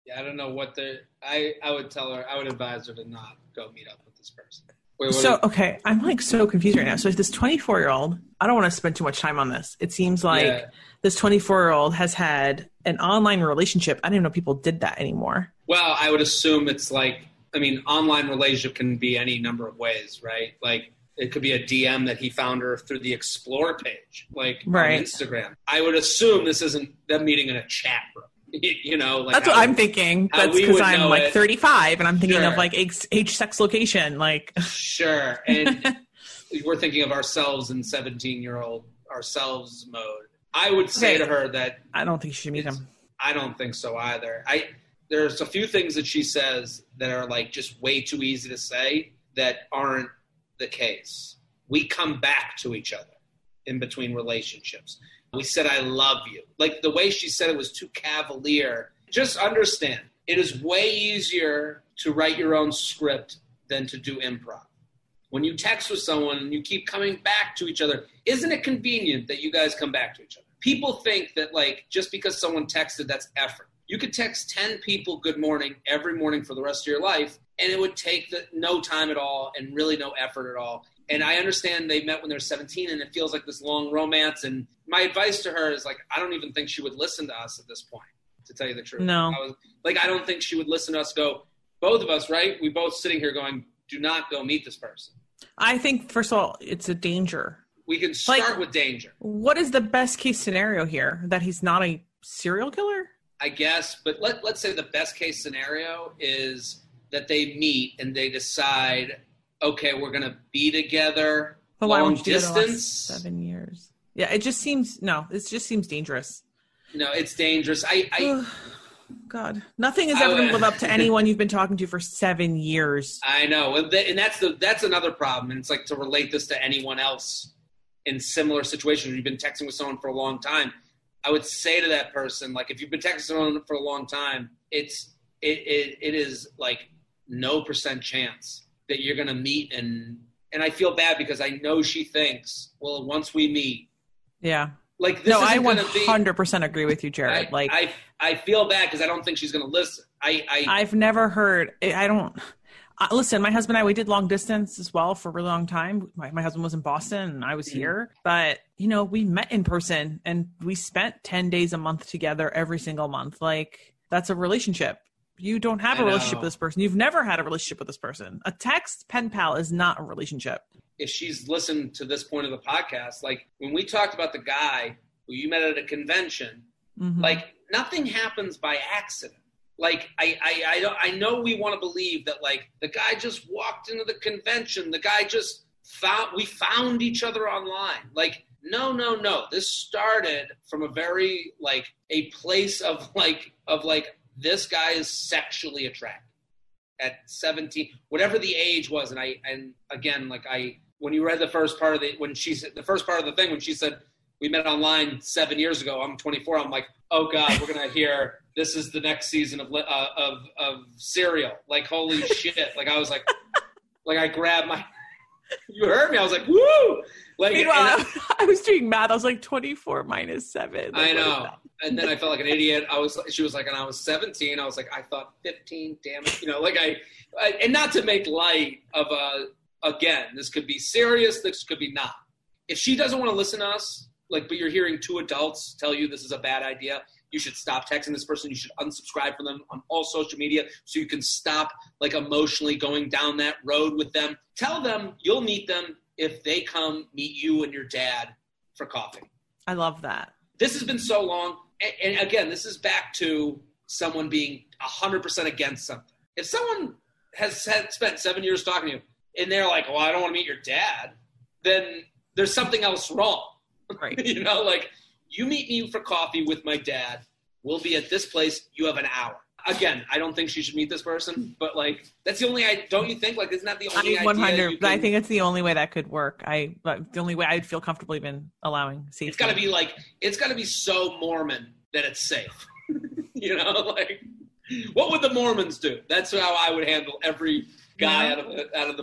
Yeah, I don't know what the I I would tell her I would advise her to not go meet up with this person. Wait, so is, okay, I'm like so confused right now. So this twenty-four year old, I don't want to spend too much time on this. It seems like yeah. this twenty-four year old has had an online relationship. I didn't even know people did that anymore. Well, I would assume it's like, I mean, online relationship can be any number of ways, right? Like it could be a D M that he found her through the Explore page, like right. on Instagram. I would assume this isn't them meeting in a chat room. You know, like that's how, what I'm thinking. That's because I'm like it. thirty-five and I'm thinking sure. of like age, age, sex, location. Like, sure. And we're thinking of ourselves in seventeen year old ourselves mode. I would say okay. to her that I don't think she should meet him. I don't think so either. I, there's a few things that she says that are like just way too easy to say that aren't the case. We come back to each other in between relationships. We said, I love you. Like the way she said it was too cavalier. Just understand, it is way easier to write your own script than to do improv. When you text with someone and you keep coming back to each other, isn't it convenient that you guys come back to each other? People think that like just because someone texted, that's effort. You could text ten people good morning every morning for the rest of your life, and it would take the, no time at all and really no effort at all. And I understand they met when they're seventeen and it feels like this long romance. And my advice to her is like, I don't even think she would listen to us at this point, to tell you the truth. No. I was, like, I don't think she would listen to us go, both of us, right? We both sitting here going, do not go meet this person. I think, first of all, it's a danger. We can start like, with danger. What is the best case scenario here? That he's not a serial killer? I guess. But let, let's say the best case scenario is that they meet and they decide, okay, we're going to be together but long why would you distance. Seven years. Yeah, it just seems, no, it just seems dangerous. No, it's dangerous. I, I God, nothing is ever going to live up to anyone you've been talking to for seven years. I know. And that's the, that's another problem. And it's like to relate this to anyone else in similar situations. You've been texting with someone for a long time. I would say to that person, like, if you've been texting someone for a long time, it's, it, it, it is like no percent chance that you're going to meet. And, and I feel bad because I know she thinks, well, once we meet. Yeah. Like, this no, I one hundred percent agree with you, Jared. I, like, I, I feel bad because I don't think she's going to listen. I, I, I've never heard, I don't, uh, listen, my husband and I, we did long distance as well for a really long time. My, my husband was in Boston and I was mm-hmm. here, but you know, we met in person and we spent ten days a month together every single month. Like, that's a relationship. You don't have a relationship with this person. You've never had a relationship with this person. A text pen pal is not a relationship. If she's listened to this point of the podcast, like when we talked about the guy who you met at a convention, mm-hmm. like nothing happens by accident. Like I, I, I, don't, I know we want to believe that like the guy just walked into the convention. The guy just found, we found each other online. Like, no, no, no. This started from a very like a place of like, of like, this guy is sexually attracted at seventeen, whatever the age was. And I, and again, like I, when you read the first part of the, when she said the first part of the thing, when she said, we met online seven years ago, I'm twenty-four. I'm like, oh God, we're going to hear, this is the next season of, uh, of, of Serial. Like, holy shit. Like, I was like, like I grabbed my, you heard me. I was like, woo. Like, Meanwhile, I, I was doing math. I was like twenty-four minus seven. Like, I know. And then I felt like an idiot. I was, she was like, and I was seventeen. I was like, I thought fifteen, damn it. You know, like I, I and not to make light of a, again, this could be serious. This could be not. If she doesn't want to listen to us, like, but you're hearing two adults tell you this is a bad idea, you should stop texting this person. You should unsubscribe from them on all social media so you can stop, like, emotionally going down that road with them. Tell them you'll meet them if they come meet you and your dad for coffee. I love that. This has been so long. And, and again, this is back to someone being one hundred percent against something. If someone has had, spent seven years talking to you and they're like, well, I don't want to meet your dad, then there's something else wrong. Right. You know, like, you meet me for coffee with my dad. We'll be at this place. You have an hour. Again, I don't think she should meet this person, but like, that's the only, I don't you think? Like, isn't that the only I one hundred, idea? You but can, I think it's the only way that could work. I, the only way I'd feel comfortable even allowing safety. It's got to be like, it's got to be so Mormon that it's safe. You know, like, what would the Mormons do? That's how I would handle every guy yeah. out of the, out of the blue.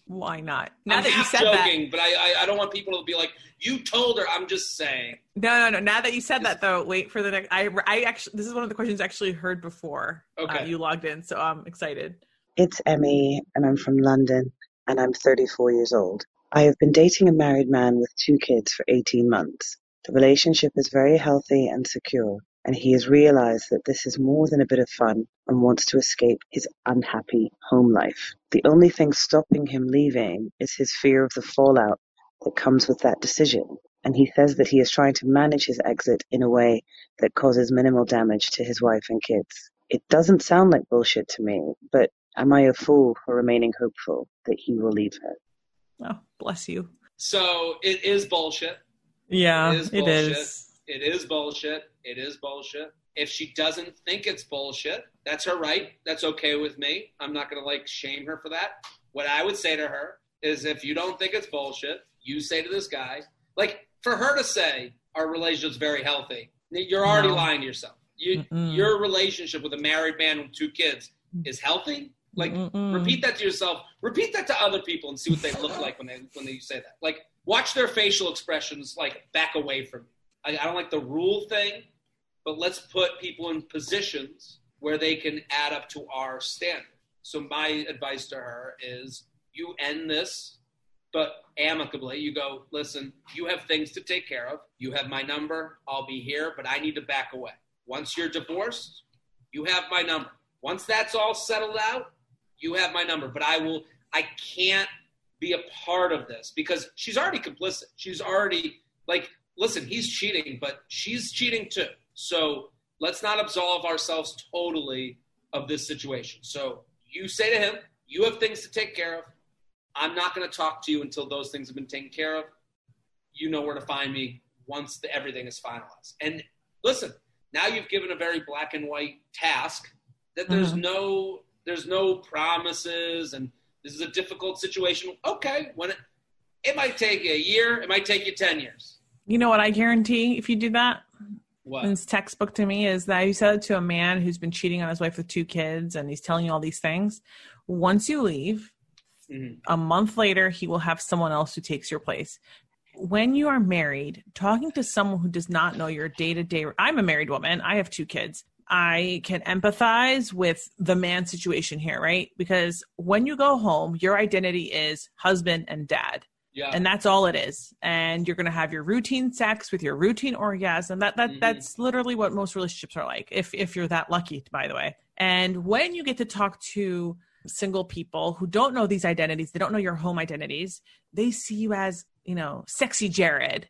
Why not? Now I'm that half you said joking, that, but I, I I don't want people to be like, you told her. I'm just saying. No, no, no. Now that you said that, though, wait for the next. I, I actually, this is one of the questions I actually heard before okay. uh, you logged in, so I'm excited. It's Emmy, and I'm from London, and I'm thirty-four years old. I have been dating a married man with two kids for eighteen months. The relationship is very healthy and secure, and he has realized that this is more than a bit of fun and wants to escape his unhappy home life. The only thing stopping him leaving is his fear of the fallout that comes with that decision, and he says that he is trying to manage his exit in a way that causes minimal damage to his wife and kids. It doesn't sound like bullshit to me, but am I a fool for remaining hopeful that he will leave her? Oh, bless you. So it is bullshit. Yeah, it is bullshit. It is. It is bullshit. It is bullshit. If she doesn't think it's bullshit, that's her right. That's okay with me. I'm not going to like shame her for that. What I would say to her is if you don't think it's bullshit, you say to this guy, like for her to say our relationship's very healthy, you're already no. lying to yourself. You, your relationship with a married man with two kids is healthy. Like Mm-mm. repeat that to yourself. Repeat that to other people and see what they look like when they when they say that. Like watch their facial expressions. Like back away from you. I, I don't like the rule thing, but let's put people in positions where they can add up to our standard. So my advice to her is you end this, but amicably. You go, listen, you have things to take care of. You have my number. I'll be here, but I need to back away. Once you're divorced, you have my number. Once that's all settled out, you have my number. But I will, I can't be a part of this because she's already complicit. She's already like, listen, he's cheating, but she's cheating too. So let's not absolve ourselves totally of this situation. So you say to him, you have things to take care of. I'm not going to talk to you until those things have been taken care of. You know where to find me once the, everything is finalized. And listen, now you've given a very black and white task that there's mm-hmm. no there's no promises and this is a difficult situation. Okay, when it, it might take you a year, it might take you ten years. You know what I guarantee if you do that? What? And it's textbook to me is that you said it to a man who's been cheating on his wife with two kids and he's telling you all these things. Once you leave, mm-hmm. a month later, he will have someone else who takes your place. When you are married, talking to someone who does not know your day-to-day, I'm a married woman. I have two kids. I can empathize with the man situation here, right? Because when you go home, your identity is husband and dad. Yeah. And that's all it is. And you're going to have your routine sex with your routine orgasm. That that mm-hmm. That's literally what most relationships are like, if if you're that lucky, by the way. And when you get to talk to single people who don't know these identities, they don't know your home identities, they see you as, you know, sexy Jared.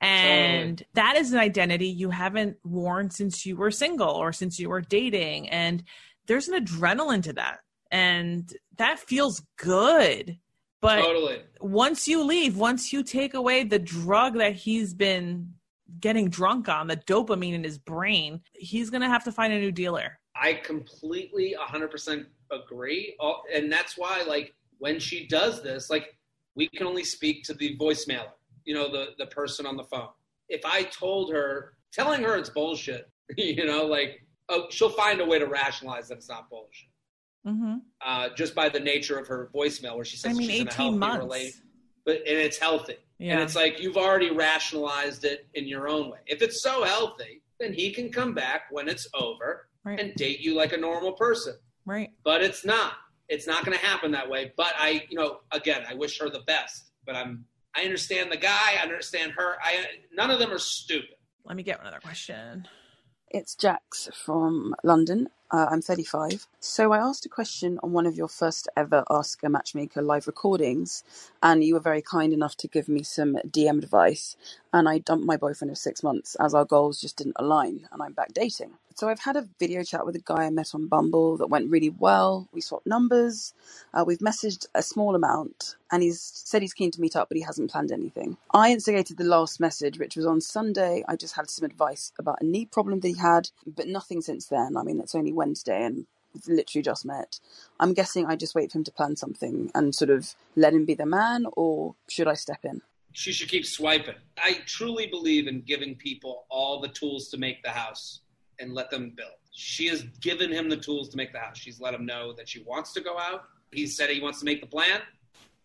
And totally. That is an identity you haven't worn since you were single or since you were dating. And there's an adrenaline to that. And that feels good. But totally. Once you leave, once you take away the drug that he's been getting drunk on, the dopamine in his brain, he's going to have to find a new dealer. I completely one hundred percent agree. And that's why, like, when she does this, like, we can only speak to the voicemailer, you know, the, the person on the phone. If I told her, telling her it's bullshit, you know, like, oh, she'll find a way to rationalize that it's not bullshit. Mm-hmm. Uh, just by the nature of her voicemail where she says I mean, she's in a healthy months. relationship. But, and it's healthy. Yeah. And it's like you've already rationalized it in your own way. If it's so healthy, then he can come back when it's over right. and date you like a normal person. Right. But it's not. It's not going to happen that way. But I, you know, again, I wish her the best. But I'm, I understand the guy. I understand her. I none of them are stupid. Let me get another question. It's Jax from London. Uh, I'm thirty-five. So I asked a question on one of your first ever Ask a Matchmaker live recordings, and you were very kind enough to give me some D M advice. And I dumped my boyfriend of six months as our goals just didn't align, and I'm back dating. So I've had a video chat with a guy I met on Bumble that went really well. We swapped numbers. Uh, we've messaged a small amount, and he's said he's keen to meet up, but he hasn't planned anything. I instigated the last message, which was on Sunday. I just had some advice about a knee problem that he had, but nothing since then. I mean, it's only Wednesday, and we've literally just met. I'm guessing I just wait for him to plan something and sort of let him be the man, or should I step in? She should keep swiping. I truly believe in giving people all the tools to make the house and let them build. She has given him the tools to make the house. She's let him know that she wants to go out. He said he wants to make the plan.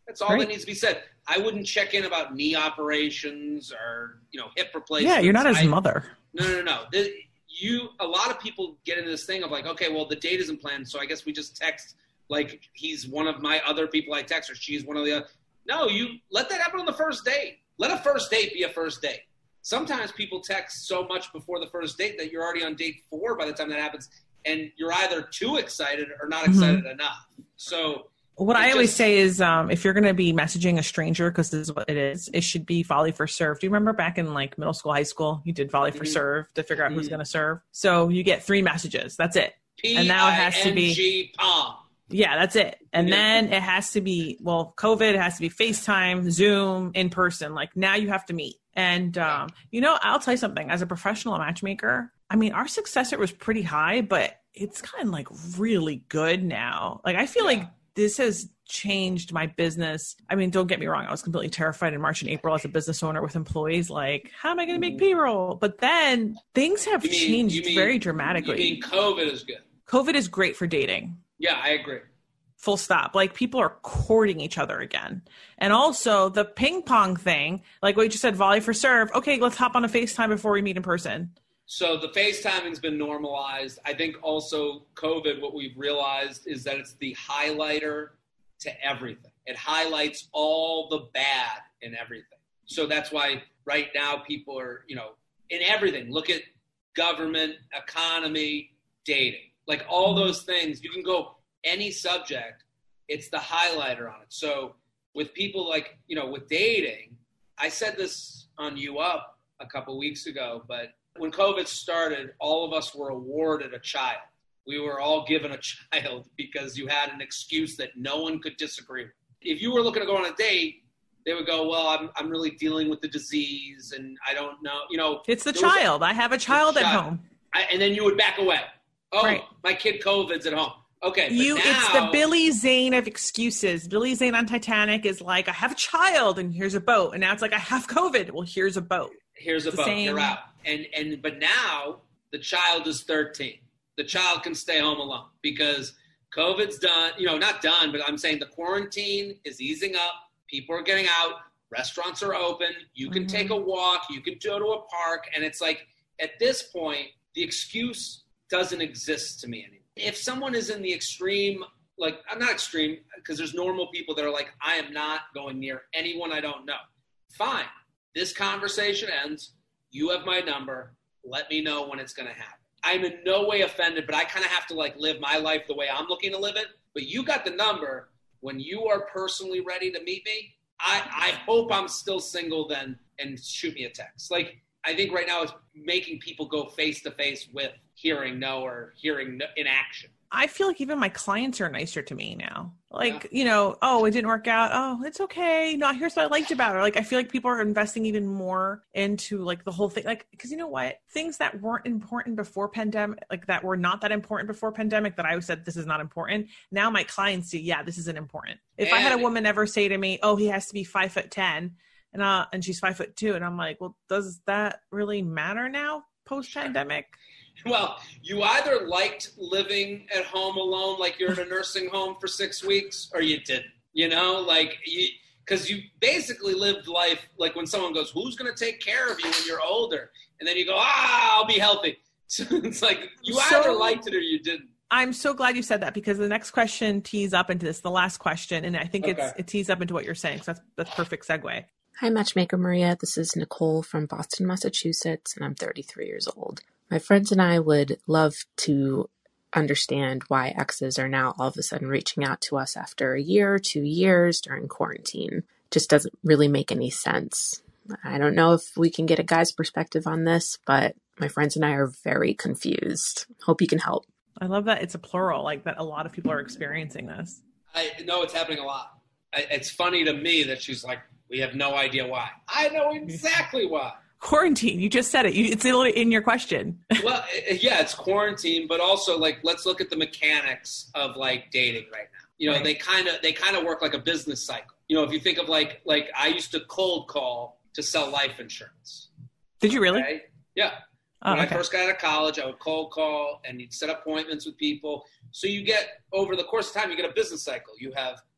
That's all Great. that needs to be said. I wouldn't check in about knee operations or, you know, hip replacements. Yeah, you're not his I, mother. No, no, no, no. The, you, a lot of people get into this thing of like, okay, well, the date isn't planned, so I guess we just text like he's one of my other people I text or she's one of the other. No, you let that happen on the first date. Let a first date be a first date. Sometimes people text so much before the first date that you're already on date four by the time that happens, and you're either too excited or not excited mm-hmm. enough. So what I just, always say is um, if you're going to be messaging a stranger, because this is what it is, it should be volley for serve. Do you remember back in like middle school, high school, you did volley for mm-hmm. serve to figure out mm-hmm. who's going to serve? So you get three messages. That's it. P I N G, and now it has to be palm. Yeah, that's it. And yeah. then it has to be, well, COVID, it has to be FaceTime, Zoom, in person. Like now you have to meet. And, um, you know, I'll tell you something. As a professional matchmaker, I mean, our success rate was pretty high, but it's kind of like really good now. Like I feel yeah. like this has changed my business. I mean, don't get me wrong. I was completely terrified in March and April as a business owner with employees. Like, how am I going to make payroll? But then things have you mean, changed you mean, very dramatically. You mean COVID is good? COVID is great for dating. Yeah, I agree. Full stop. Like people are courting each other again. And also the ping pong thing, like what you just said, volley for serve. Okay, let's hop on a FaceTime before we meet in person. So the FaceTiming's been normalized. I think also COVID, what we've realized is that it's the highlighter to everything. It highlights all the bad in everything. So that's why right now people are, you know, in everything. Look at government, economy, dating. Like all those things, you can go any subject, it's the highlighter on it. So with people like, you know, with dating, I said this on You Up a couple weeks ago, but when COVID started, all of us were awarded a child. We were all given a child because you had an excuse that no one could disagree with. If you were looking to go on a date, they would go, well, I'm I'm really dealing with the disease and I don't know, you know. It's the child. A, I have a child at child. home. I, and then you would back away. Oh, right. My kid COVID's at home. Okay, you. Now, it's the Billy Zane of excuses. Billy Zane on Titanic is like, I have a child, and here's a boat, and now it's like, I have COVID. Well, here's a boat. Here's a it's boat. You're out. And and but now the child is thirteen. The child can stay home alone because COVID's done. You know, not done, but I'm saying the quarantine is easing up. People are getting out. Restaurants are open. You can mm-hmm. take a walk. You can go to a park, and it's like at this point, the excuse doesn't exist to me anymore. If someone is in the extreme, like, I'm not extreme, because there's normal people that are like, I am not going near anyone I don't know. Fine. This conversation ends. You have my number. Let me know when it's going to happen. I'm in no way offended, but I kind of have to, like, live my life the way I'm looking to live it. But you got the number. When you are personally ready to meet me, I, I hope I'm still single then and shoot me a text. Like, I think right now it's making people go face-to-face with hearing no or hearing no in action. I feel like even my clients are nicer to me now. Like, yeah. you know, oh, it didn't work out. Oh, it's okay. No, here's what I liked about it. Like, I feel like people are investing even more into like the whole thing. Like, because you know what? Things that weren't important before pandemic, like that were not that important before pandemic, that I said, this is not important. Now my clients see, yeah, this isn't important. If and I had a woman ever say to me, oh, he has to be five foot ten and, uh, and she's five foot two. And I'm like, well, does that really matter now post pandemic? Well, you either liked living at home alone, like you're in a nursing home for six weeks, or you didn't, you know, like, you, because you basically lived life, like when someone goes, who's going to take care of you when you're older? And then you go, ah, I'll be healthy. So it's like, you so, either liked it or you didn't. I'm so glad you said that, because the next question tees up into this, the last question, and I think okay. it's it tees up into what you're saying, so that's that's perfect segue. Hi, Matchmaker Maria. This is Nicole from Boston, Massachusetts, and I'm thirty-three years old. My friends and I would love to understand why exes are now all of a sudden reaching out to us after a year, two years during quarantine. Just doesn't really make any sense. I don't know if we can get a guy's perspective on this, but my friends and I are very confused. Hope you can help. I love that it's a plural, like that a lot of people are experiencing this. I know it's happening a lot. I, it's funny to me that she's like, we have no idea why. I know exactly why. Quarantine. You just said it. You, it's in your question. Well, yeah, it's quarantine, but also like, let's look at the mechanics of like dating right now. You know, right. they kind of, they kind of work like a business cycle. You know, if you think of like, like I used to cold call to sell life insurance. Did you really? Okay? Yeah. Oh, when okay. I first got out of college, I would cold call and you'd set appointments with people. So you get, over the course of time, you get a business cycle. You have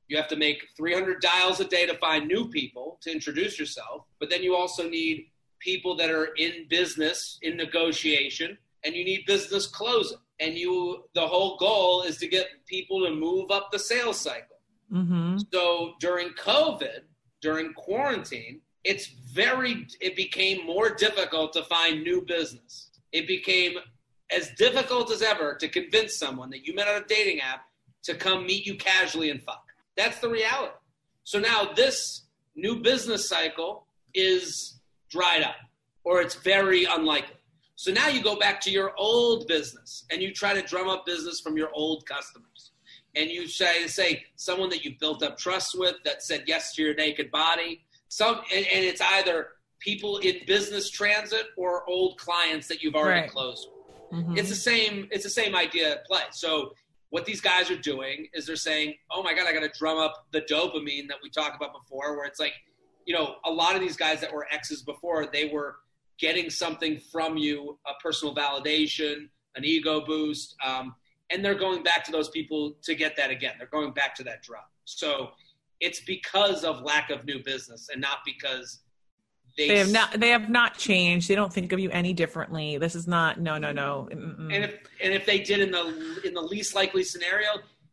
You have to make three hundred dials a day to find new people to introduce yourself. But then you also need people that are in business, in negotiation, and you need business closing. And you, the whole goal is to get people to move up the sales cycle. Mm-hmm. So during COVID, during quarantine, it's very, it became more difficult to find new business. It became as difficult as ever to convince someone that you met on a dating app to come meet you casually and fuck. That's the reality. So now this new business cycle is dried up, or it's very unlikely. So now you go back to your old business and you try to drum up business from your old customers. And you say, say someone that you built up trust with that said yes to your naked body. Some, and, and it's either people in business transit or old clients that you've already right. closed with. Mm-hmm. It's the same, it's the same idea at play. So what these guys are doing is they're saying, oh my God, I got to drum up the dopamine that we talked about before, where it's like, you know, a lot of these guys that were exes before, they were getting something from you, a personal validation, an ego boost. Um, and they're going back to those people to get that again. They're going back to that drug. So it's because of lack of new business and not because they, they have not, they have not changed. They don't think of you any differently. This is not, no, no, no. Mm-mm. And if, and if they did in the, in the least likely scenario,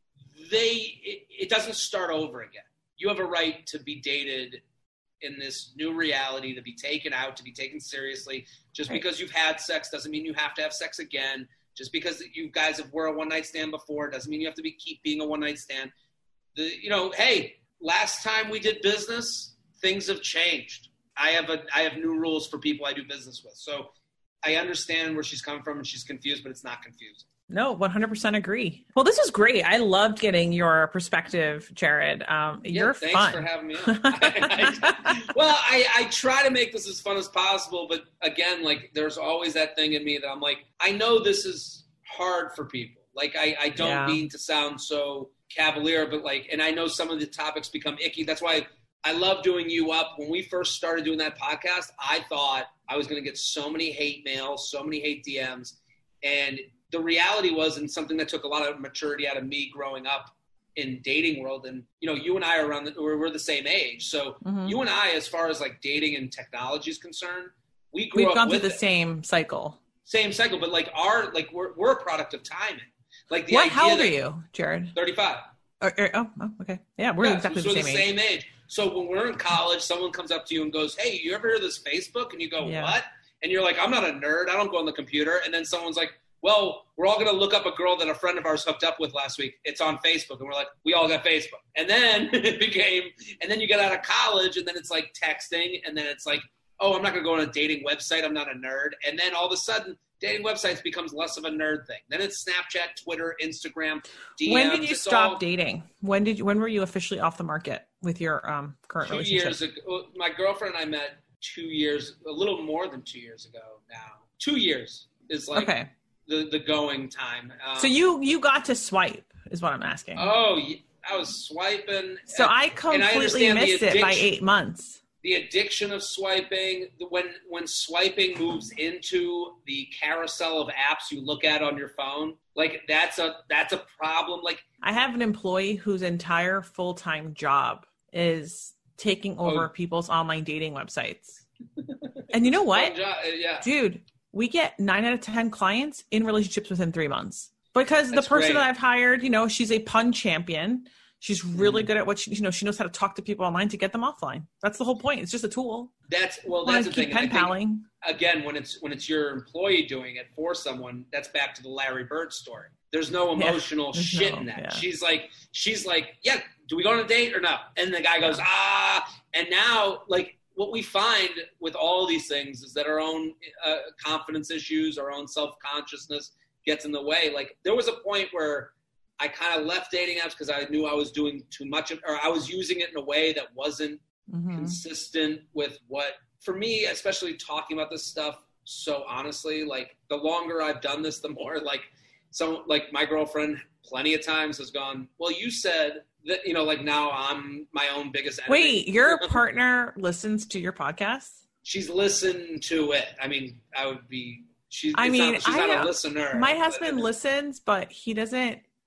they, it, it doesn't start over again. You have a right to be dated in this new reality, to be taken out, to be taken seriously. Just right. because you've had sex doesn't mean you have to have sex again. Just because you guys have were a one night stand before doesn't mean you have to be keep being a one night stand. The, you know, hey, last time we did business, things have changed. I have a I have new rules for people I do business with. So I understand where she's coming from and she's confused, but it's not confusing. No, one hundred percent agree. Well, this is great. I loved getting your perspective, Jared. Um, yeah, you're thanks fun. for having me on. I, I, well, I, I try to make this as fun as possible, but again, like there's always that thing in me that I'm like, I know this is hard for people. Like I, I don't yeah. mean to sound so cavalier, but like, and I know some of the topics become icky. That's why I love doing You Up. When we first started doing that podcast, I thought I was going to get so many hate mails, so many hate D Ms, and the reality was, and something that took a lot of maturity out of me growing up in dating world. And, you know, you and I are around, the, we're, we're the same age. So mm-hmm. you and I, as far as like dating and technology is concerned, we grew We've up gone with through the it. same cycle. Same cycle, but like our, like we're, we're a product of timing. Like the what, idea how old that, are you, Jared? thirty-five. Or, or, oh, oh, okay. Yeah, we're yeah, exactly so the we're same the age. same age. So when we're in college, someone comes up to you and goes, hey, you ever hear of this Facebook? And you go, yeah. what? And you're like, I'm not a nerd. I don't go on the computer. And then someone's like, well, we're all going to look up a girl that a friend of ours hooked up with last week. It's on Facebook. And we're like, we all got Facebook. And then it became, and then you get out of college and then it's like texting. And then it's like, oh, I'm not going to go on a dating website. I'm not a nerd. And then all of a sudden, dating websites becomes less of a nerd thing. Then it's Snapchat, Twitter, Instagram, D Ms. When did you it's stop all, dating? When did you, when were you officially off the market with your um, current two relationship? Years ago, my girlfriend and I met two years, a little more than two years ago now. Two years is like okay. the, the going time. Um, so you, you got to swipe is what I'm asking. Oh, I was swiping. So and, I completely I missed it by eight months. The addiction of swiping, when when swiping moves into the carousel of apps you look at on your phone, like that's a that's a problem. Like I have an employee whose entire full-time job is taking over oh. people's online dating websites. And you know what? Yeah. Dude, we get nine out of ten clients in relationships within three months. Because that's the person great. that I've hired, you know, she's a pun champion. She's really good at what she, you know, she knows how to talk to people online to get them offline. That's the whole point. It's just a tool. That's, well, that's the keep thing. Pen paling. Again, when it's, when it's your employee doing it for someone, that's back to the Larry Bird story. There's no emotional yeah, shit no, in that. Yeah. She's like, she's like, yeah, do we go on a date or no? And the guy goes, ah, and now like what we find with all these things is that our own uh, confidence issues, our own self-consciousness gets in the way. Like there was a point where I kind of left dating apps because I knew I was doing too much of, or I was using it in a way that wasn't mm-hmm. consistent with what, for me, especially talking about this stuff so honestly, like the longer I've done this, the more like, so like my girlfriend plenty of times has gone, well, you said that, you know, like now I'm my own biggest enemy. Wait, your partner listens to your podcast? She's listened to it. I mean, I would be, she's, I mean, not, she's I not know. a listener. My husband but, listens, but he doesn't,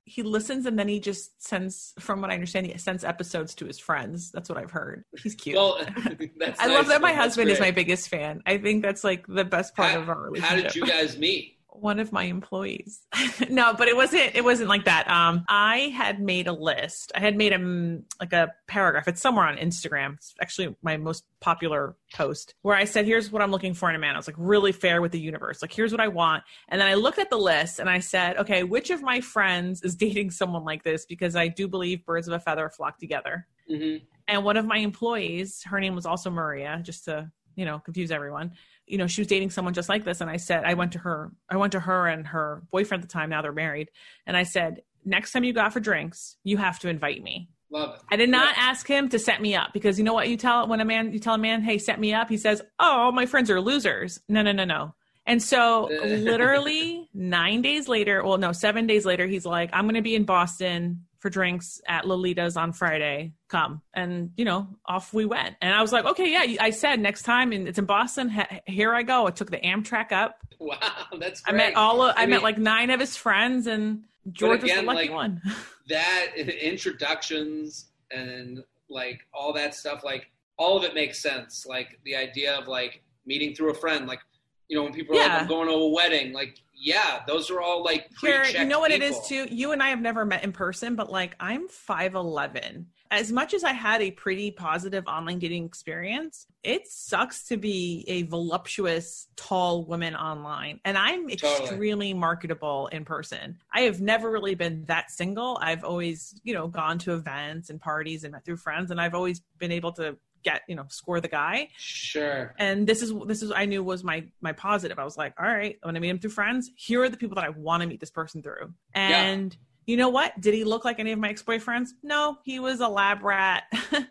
he listens and then he just sends, from what I understand, he sends episodes to his friends. That's what I've heard. He's cute. Well, that's I nice. love that my That's husband great. is my biggest fan. I think that's like the best part how, of our relationship. How did you guys meet? One of my employees. No, but it wasn't, it wasn't like that. Um, I had made a list. I had made a, like a paragraph. It's somewhere on Instagram. It's actually my most popular post where I said, here's what I'm looking for in a man. I was like really fair with the universe. Like, here's what I want. And then I looked at the list and I said, okay, which of my friends is dating someone like this? Because I do believe birds of a feather flock together. Mm-hmm. And one of my employees, her name was also Maria, just to, you know, confuse everyone. You know, she was dating someone just like this. And I said, I went to her, I went to her and her boyfriend at the time. Now they're married. And I said, next time you go out for drinks, you have to invite me. Love it. I did not yeah. ask him to set me up because you know what you tell when a man, you tell a man, hey, set me up. He says, oh, my friends are losers. No, no, no, no. And so literally nine days later, well, no, seven days later, he's like, I'm going to be in Boston for drinks at Lolita's on Friday. Come. And, you know, off we went. And I was like, okay, yeah, I said next time, and it's in Boston. H- here I go. I took the Amtrak up. Wow, that's great. I met all of, I, I mean, met like nine of his friends, and George again, was the lucky like, one. That introductions and like all that stuff, like all of it makes sense. Like the idea of like meeting through a friend, like, you know, when people are Yeah. like, I'm going to a wedding, like, yeah, those are all like pre-checked you know what people. it is too? You and I have never met in person, but like I'm five eleven. As much as I had a pretty positive online dating experience, it sucks to be a voluptuous, tall woman online. And I'm Totally. extremely marketable in person. I have never really been that single. I've always, you know, gone to events and parties and met through friends. And I've always been able to get, you know, score the guy. Sure. And this is, this is, I knew was my, my positive. I was like, all right, when I meet him through friends, here are the people that I want to meet this person through. And yeah. You know what? Did he look like any of my ex-boyfriends? No, he was a lab rat,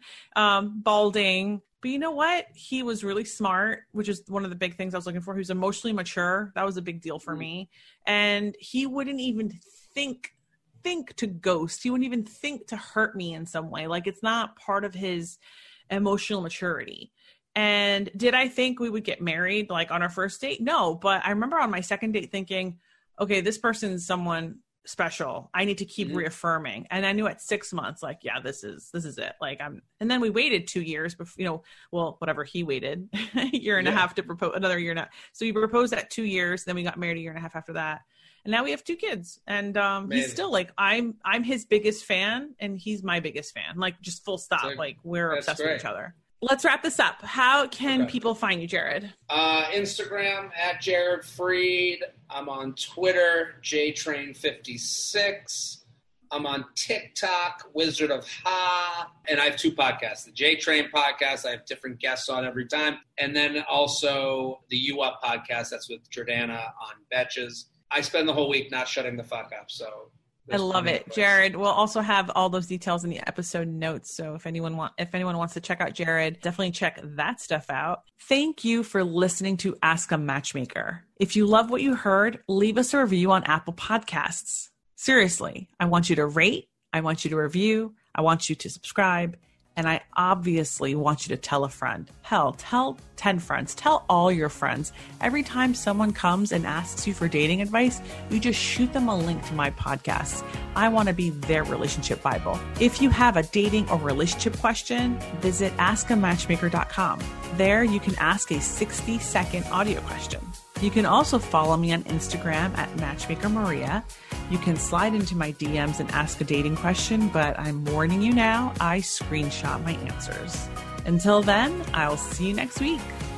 um, balding. But you know what? He was really smart, which is one of the big things I was looking for. He was emotionally mature. That was a big deal for mm. me. And he wouldn't even think, think to ghost. He wouldn't even think to hurt me in some way. Like it's not part of his emotional maturity. And did I think we would get married like on our first date? No, but I remember on my second date thinking, okay, this person is someone special. I need to keep mm-hmm. reaffirming. And I knew at six months, like, yeah, this is, this is it. Like I'm, and then we waited two years before, you know, well, whatever he waited a year and yeah. a half to propose, another year and a half. So we proposed at two years. Then we got married a year and a half after that. And now we have two kids. And um, Amazing. He's still like, I'm, I'm his biggest fan and he's my biggest fan. Like just full stop. Like, like we're obsessed great. with each other. Let's wrap this up. How can okay. people find you, Jared? Uh, Instagram at Jared Freed. I'm on Twitter, J Train fifty-six. I'm on TikTok, Wizard of Ha. And I have two podcasts, the J Train podcast. I have different guests on every time. And then also the U Up podcast. That's with Jordana on Betches. I spend the whole week not shutting the fuck up, so... I love it. Jared, we'll also have all those details in the episode notes. So if anyone want, if anyone wants to check out Jared, definitely check that stuff out. Thank you for listening to Ask a Matchmaker. If you love what you heard, leave us a review on Apple Podcasts. Seriously, I want you to rate. I want you to review. I want you to subscribe. And I obviously want you to tell a friend. Hell, tell ten friends. Tell all your friends. Every time someone comes and asks you for dating advice, you just shoot them a link to my podcast. I want to be their relationship Bible. If you have a dating or relationship question, visit ask a matchmaker dot com. There you can ask a sixty second audio question. You can also follow me on Instagram at Matchmaker Maria. You can slide into my D Ms and ask a dating question, but I'm warning you now, I screenshot my answers. Until then, I'll see you next week.